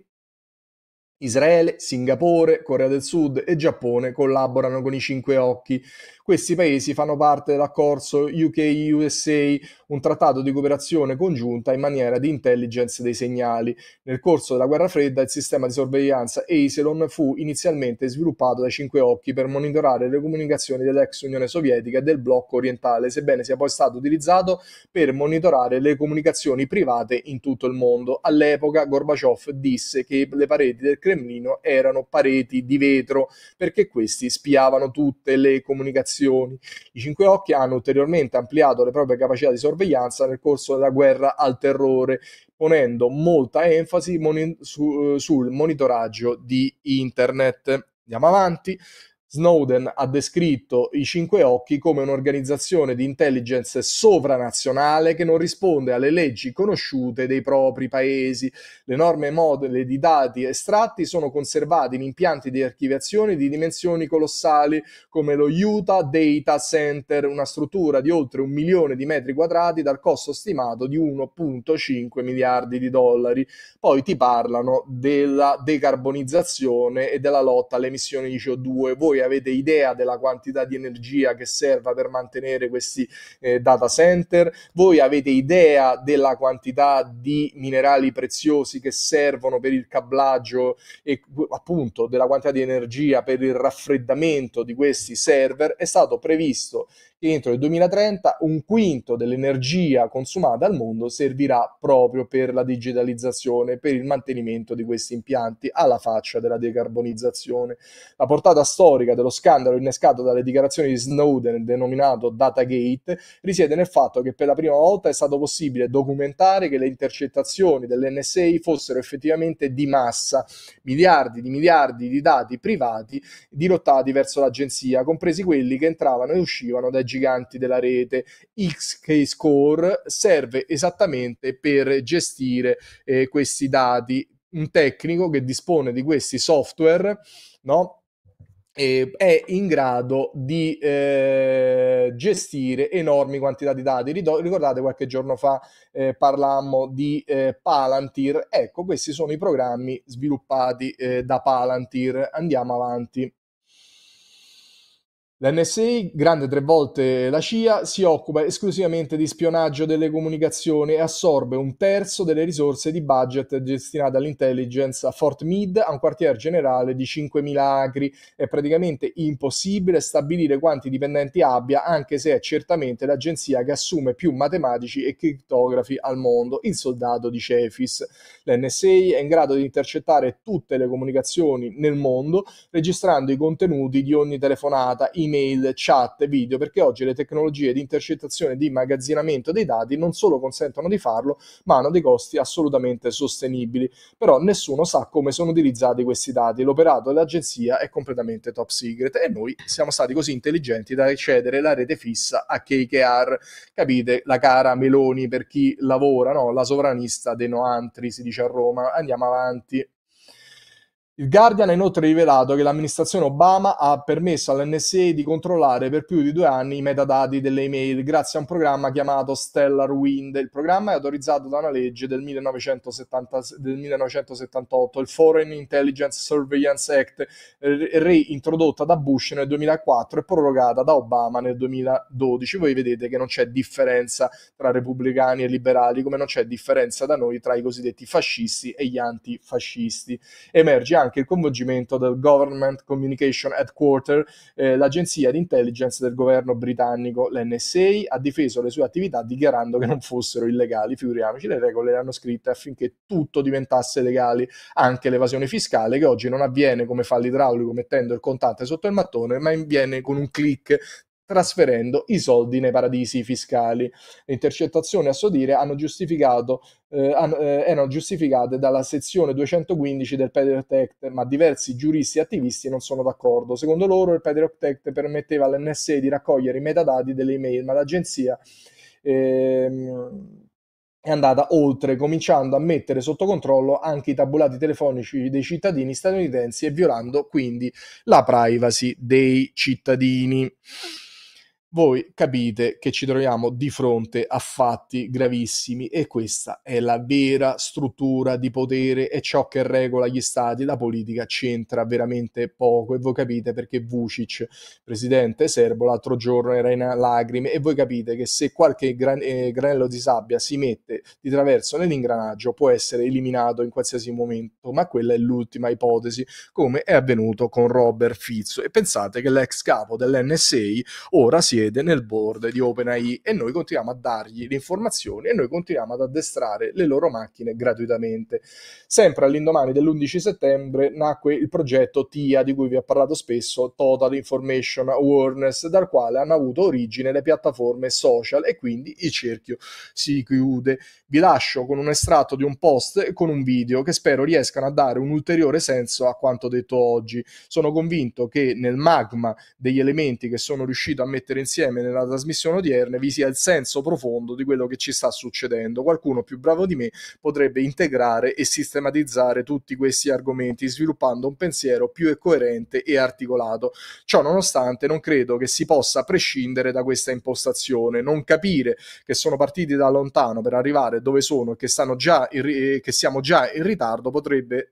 Speaker 1: Israele, Singapore, Corea del Sud e Giappone collaborano con i Cinque Occhi. Questi paesi fanno parte dell'accordo U K U S A, un trattato di cooperazione congiunta in maniera di intelligence dei segnali. Nel corso della guerra fredda il sistema di sorveglianza Eiselon fu inizialmente sviluppato dai Cinque Occhi per monitorare le comunicazioni dell'ex Unione Sovietica e del blocco orientale, sebbene sia poi stato utilizzato per monitorare le comunicazioni private in tutto il mondo. All'epoca Gorbaciov disse che le pareti del Cremlino erano pareti di vetro perché questi spiavano tutte le comunicazioni. I Cinque Occhi hanno ulteriormente ampliato le proprie capacità di sorveglianza nel corso della guerra al terrore, ponendo molta enfasi moni- su, sul monitoraggio di internet. Andiamo avanti. Snowden ha descritto i Cinque Occhi come un'organizzazione di intelligence sovranazionale che non risponde alle leggi conosciute dei propri paesi. L'enorme mole di dati estratti sono conservati in impianti di archiviazione di dimensioni colossali come lo Utah Data Center, una struttura di oltre un milione di metri quadrati dal costo stimato di uno virgola cinque miliardi di dollari. Poi ti parlano della decarbonizzazione e della lotta alle emissioni di C O due. Voi avete idea della quantità di energia che serva per mantenere questi eh, data center? Voi avete idea della quantità di minerali preziosi che servono per il cablaggio e appunto della quantità di energia per il raffreddamento di questi server? È stato previsto che entro il duemilatrenta un quinto dell'energia consumata al mondo servirà proprio per la digitalizzazione, per il mantenimento di questi impianti, alla faccia della decarbonizzazione. La portata storica dello scandalo innescato dalle dichiarazioni di Snowden, denominato Datagate, risiede nel fatto che per la prima volta è stato possibile documentare che le intercettazioni dell'N S A fossero effettivamente di massa, miliardi di miliardi di dati privati dirottati verso l'agenzia, compresi quelli che entravano e uscivano dai giganti della rete. X Keyscore serve esattamente per gestire eh, questi dati. Un tecnico che dispone di questi software, no? E è in grado di eh, gestire enormi quantità di dati. Ricordate qualche giorno fa eh, parlammo di eh, Palantir? Ecco, questi sono i programmi sviluppati eh, da Palantir. Andiamo avanti. L'N S A, grande tre volte la C I A, si occupa esclusivamente di spionaggio delle comunicazioni e assorbe un terzo delle risorse di budget destinate all'intelligence. A Fort Meade ha un quartier generale di cinquemila acri. È praticamente impossibile stabilire quanti dipendenti abbia, anche se è certamente l'agenzia che assume più matematici e crittografi al mondo. Il soldato di Cefis. L'N S A è in grado di intercettare tutte le comunicazioni nel mondo, registrando i contenuti di ogni telefonata, email, chat, video, perché oggi le tecnologie di intercettazione e di immagazzinamento dei dati non solo consentono di farlo, ma hanno dei costi assolutamente sostenibili. Però nessuno sa come sono utilizzati questi dati. L'operato dell'agenzia è completamente top secret e noi siamo stati così intelligenti da cedere la rete fissa a K K R. Capite? La cara Meloni per chi lavora, no? La sovranista dei noantri, si dice a Roma. Andiamo avanti. Il Guardian ha inoltre rivelato che l'amministrazione Obama ha permesso all'N S A di controllare per più di due anni i metadati delle email grazie a un programma chiamato Stellar Wind. Il programma è autorizzato da una legge del, millenovecentosettanta, del millenovecentosettantotto, il Foreign Intelligence Surveillance Act, reintrodotta da Bush nel duemilaquattro e prorogata da Obama nel duemiladodici. Voi vedete che non c'è differenza tra repubblicani e liberali, come non c'è differenza da noi tra i cosiddetti fascisti e gli antifascisti. Emerge anche il coinvolgimento del Government Communication Headquarter, eh, l'agenzia di intelligence del governo britannico. L'N S A ha difeso le sue attività dichiarando che non fossero illegali. Figuriamoci, le regole le hanno scritte affinché tutto diventasse legale, anche l'evasione fiscale, che oggi non avviene come fa l'idraulico mettendo il contante sotto il mattone, ma avviene con un click, trasferendo i soldi nei paradisi fiscali. Le intercettazioni, a suo dire, hanno giustificato, eh, hanno, eh, erano giustificate dalla sezione duecentoquindici del Patriot Act, ma diversi giuristi e attivisti non sono d'accordo. Secondo loro il Patriot Act permetteva all'N S A di raccogliere i metadati delle email, ma l'agenzia ehm, è andata oltre, cominciando a mettere sotto controllo anche i tabulati telefonici dei cittadini statunitensi e violando quindi la privacy dei cittadini. Voi capite che ci troviamo di fronte a fatti gravissimi e questa è la vera struttura di potere e ciò che regola gli stati. La politica c'entra veramente poco e voi capite perché Vučić, presidente serbo, l'altro giorno era in lacrime e voi capite che se qualche gran, eh, granello di sabbia si mette di traverso nell'ingranaggio può essere eliminato in qualsiasi momento, ma quella è l'ultima ipotesi, come è avvenuto con Robert Fizzo. E pensate che l'ex capo dell'N S A ora siede nel board di OpenAI e noi continuiamo a dargli le informazioni e noi continuiamo ad addestrare le loro macchine gratuitamente. Sempre all'indomani dell'undici settembre nacque il progetto T I A, di cui vi ho parlato spesso, Total Information Awareness, dal quale hanno avuto origine le piattaforme social e quindi il cerchio si chiude. Vi lascio con un estratto di un post e con un video che spero riescano a dare un ulteriore senso a quanto detto oggi. Sono convinto che nel magma degli elementi che sono riuscito a mettere insieme nella trasmissione odierna vi sia il senso profondo di quello che ci sta succedendo. Qualcuno più bravo di me potrebbe integrare e sistematizzare tutti questi argomenti sviluppando un pensiero più coerente e articolato. Ciò nonostante non credo che si possa prescindere da questa impostazione. Non capire che sono partiti da lontano per arrivare dove sono e che, stanno già in, che siamo già in ritardo potrebbe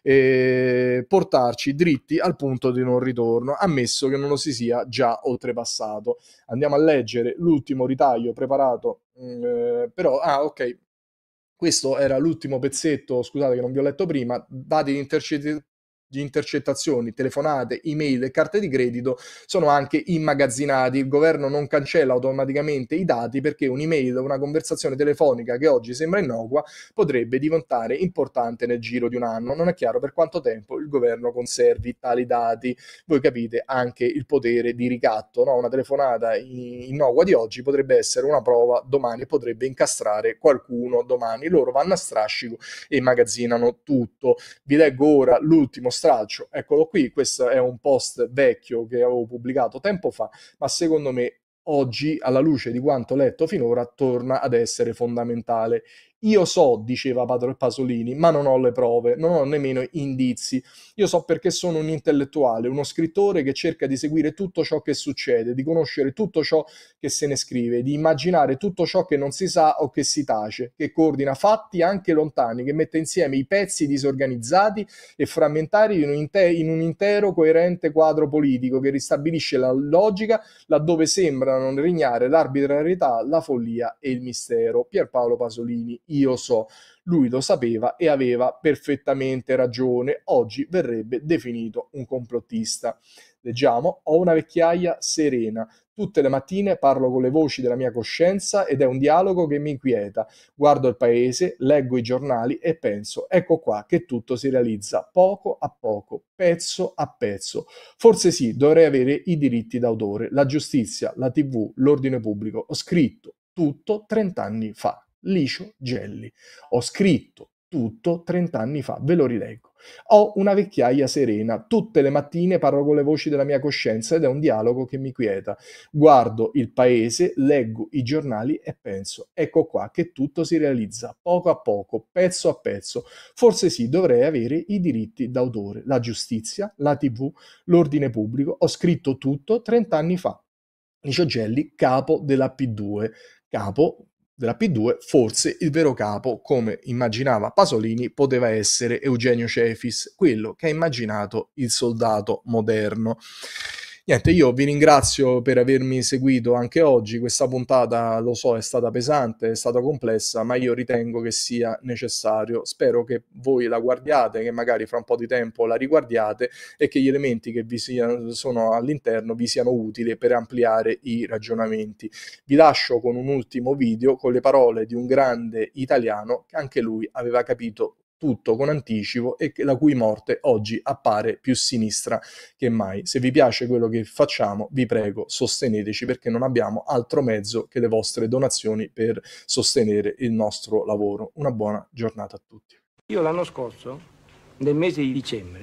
Speaker 1: eh, portarci dritti al punto di non ritorno, ammesso che non lo si sia già oltrepassato. Andiamo a leggere l'ultimo ritaglio preparato, mh, eh, però, ah ok, questo era l'ultimo pezzetto, scusate che non vi ho letto prima, dati di intercettazioni di intercettazioni, telefonate, email e carte di credito sono anche immagazzinati. Il governo non cancella automaticamente i dati perché un'email o una conversazione telefonica che oggi sembra innocua potrebbe diventare importante nel giro di un anno. Non è chiaro per quanto tempo il governo conservi tali dati. Voi capite anche il potere di ricatto, no? Una telefonata innocua di oggi potrebbe essere una prova domani e potrebbe incastrare qualcuno domani. Loro vanno a strascico e immagazzinano tutto. Vi leggo ora l'ultimo stralcio, eccolo qui. Questo è un post vecchio che avevo pubblicato tempo fa, ma secondo me oggi, alla luce di quanto letto finora, torna ad essere fondamentale. Io so, diceva Padre Pasolini, ma non ho le prove, non ho nemmeno indizi. Io so perché sono un intellettuale, uno scrittore che cerca di seguire tutto ciò che succede, di conoscere tutto ciò che se ne scrive, di immaginare tutto ciò che non si sa o che si tace, che coordina fatti anche lontani, che mette insieme i pezzi disorganizzati e frammentari in un, inte- in un intero coerente quadro politico che ristabilisce la logica laddove sembrano regnare l'arbitrarietà, la follia e il mistero. Pierpaolo Pasolini. Io so, lui lo sapeva e aveva perfettamente ragione. Oggi verrebbe definito un complottista. Leggiamo: ho una vecchiaia serena. Tutte le mattine parlo con le voci della mia coscienza ed è un dialogo che mi inquieta. Guardo il paese, leggo i giornali e penso, ecco qua che tutto si realizza poco a poco, pezzo a pezzo. Forse sì, dovrei avere i diritti d'autore, la giustizia, la tivù, l'ordine pubblico. Ho scritto tutto trent'anni fa. Licio Gelli. Ho scritto tutto trent'anni fa, ve lo rileggo. Ho una vecchiaia serena, tutte le mattine parlo con le voci della mia coscienza ed è un dialogo che mi quieta. Guardo il paese, leggo i giornali e penso, ecco qua che tutto si realizza poco a poco, pezzo a pezzo. Forse sì, dovrei avere i diritti d'autore, la giustizia, la tivù, l'ordine pubblico. Ho scritto tutto trent'anni fa. Licio Gelli, capo della P due, capo della P due, forse il vero capo, come immaginava Pasolini, poteva essere Eugenio Cefis, quello che ha immaginato il soldato moderno. Niente, io vi ringrazio per avermi seguito anche oggi. Questa puntata, lo so, è stata pesante, è stata complessa, ma io ritengo che sia necessario. Spero che voi la guardiate, che magari fra un po' di tempo la riguardiate e che gli elementi che vi siano, sono all'interno vi siano utili per ampliare i ragionamenti. Vi lascio con un ultimo video con le parole di un grande italiano che anche lui aveva capito tutto con anticipo e la cui morte oggi appare più sinistra che mai. Se vi piace quello che facciamo, vi prego, sosteneteci perché non abbiamo altro mezzo che le vostre donazioni per sostenere il nostro lavoro. Una buona giornata a tutti.
Speaker 2: Io l'anno scorso, nel mese di dicembre,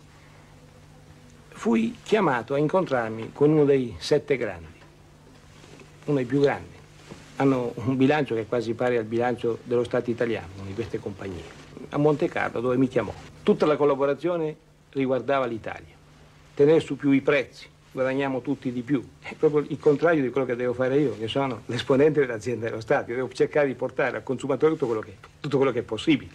Speaker 2: fui chiamato a incontrarmi con uno dei sette grandi, uno dei più grandi. Hanno un bilancio che è quasi pari al bilancio dello Stato italiano, una di queste compagnie, a Monte Carlo, dove mi chiamò. Tutta la collaborazione riguardava l'Italia. Tenere su più i prezzi, guadagniamo tutti di più. È proprio il contrario di quello che devo fare io, che sono l'esponente dell'azienda dello Stato. Io devo cercare di portare al consumatore tutto quello che, tutto quello che è possibile.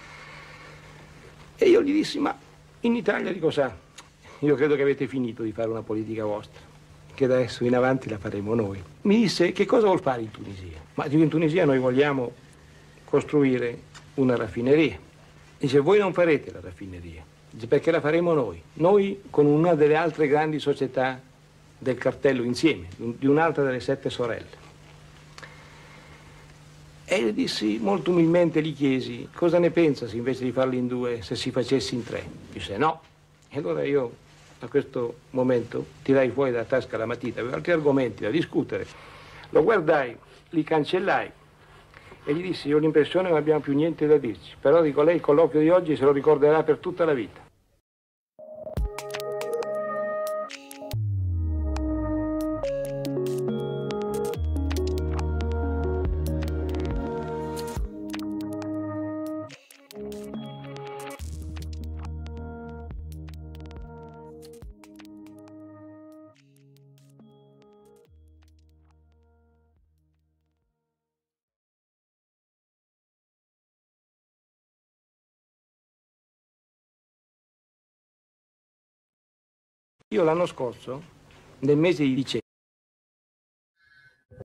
Speaker 2: E io gli dissi, ma in Italia di cosa? Io credo che avete finito di fare una politica vostra, che da adesso in avanti la faremo noi. Mi disse, che cosa vuol fare in Tunisia? Ma dico, in Tunisia noi vogliamo costruire una raffineria. Dice, voi non farete la raffineria. Dice, perché la faremo noi. Noi con una delle altre grandi società del cartello insieme, di un'altra delle sette sorelle. E gli dissi, molto umilmente gli chiesi, cosa ne pensa se invece di farli in due, se si facessi in tre? Dice, no. E allora io a questo momento tirai fuori dalla tasca la matita, avevo altri argomenti da discutere. Lo guardai, li cancellai e gli dissi, io ho l'impressione che non abbiamo più niente da dirci, però dico, lei il colloquio di oggi se lo ricorderà per tutta la vita. Io l'anno scorso, nel mese di dicembre,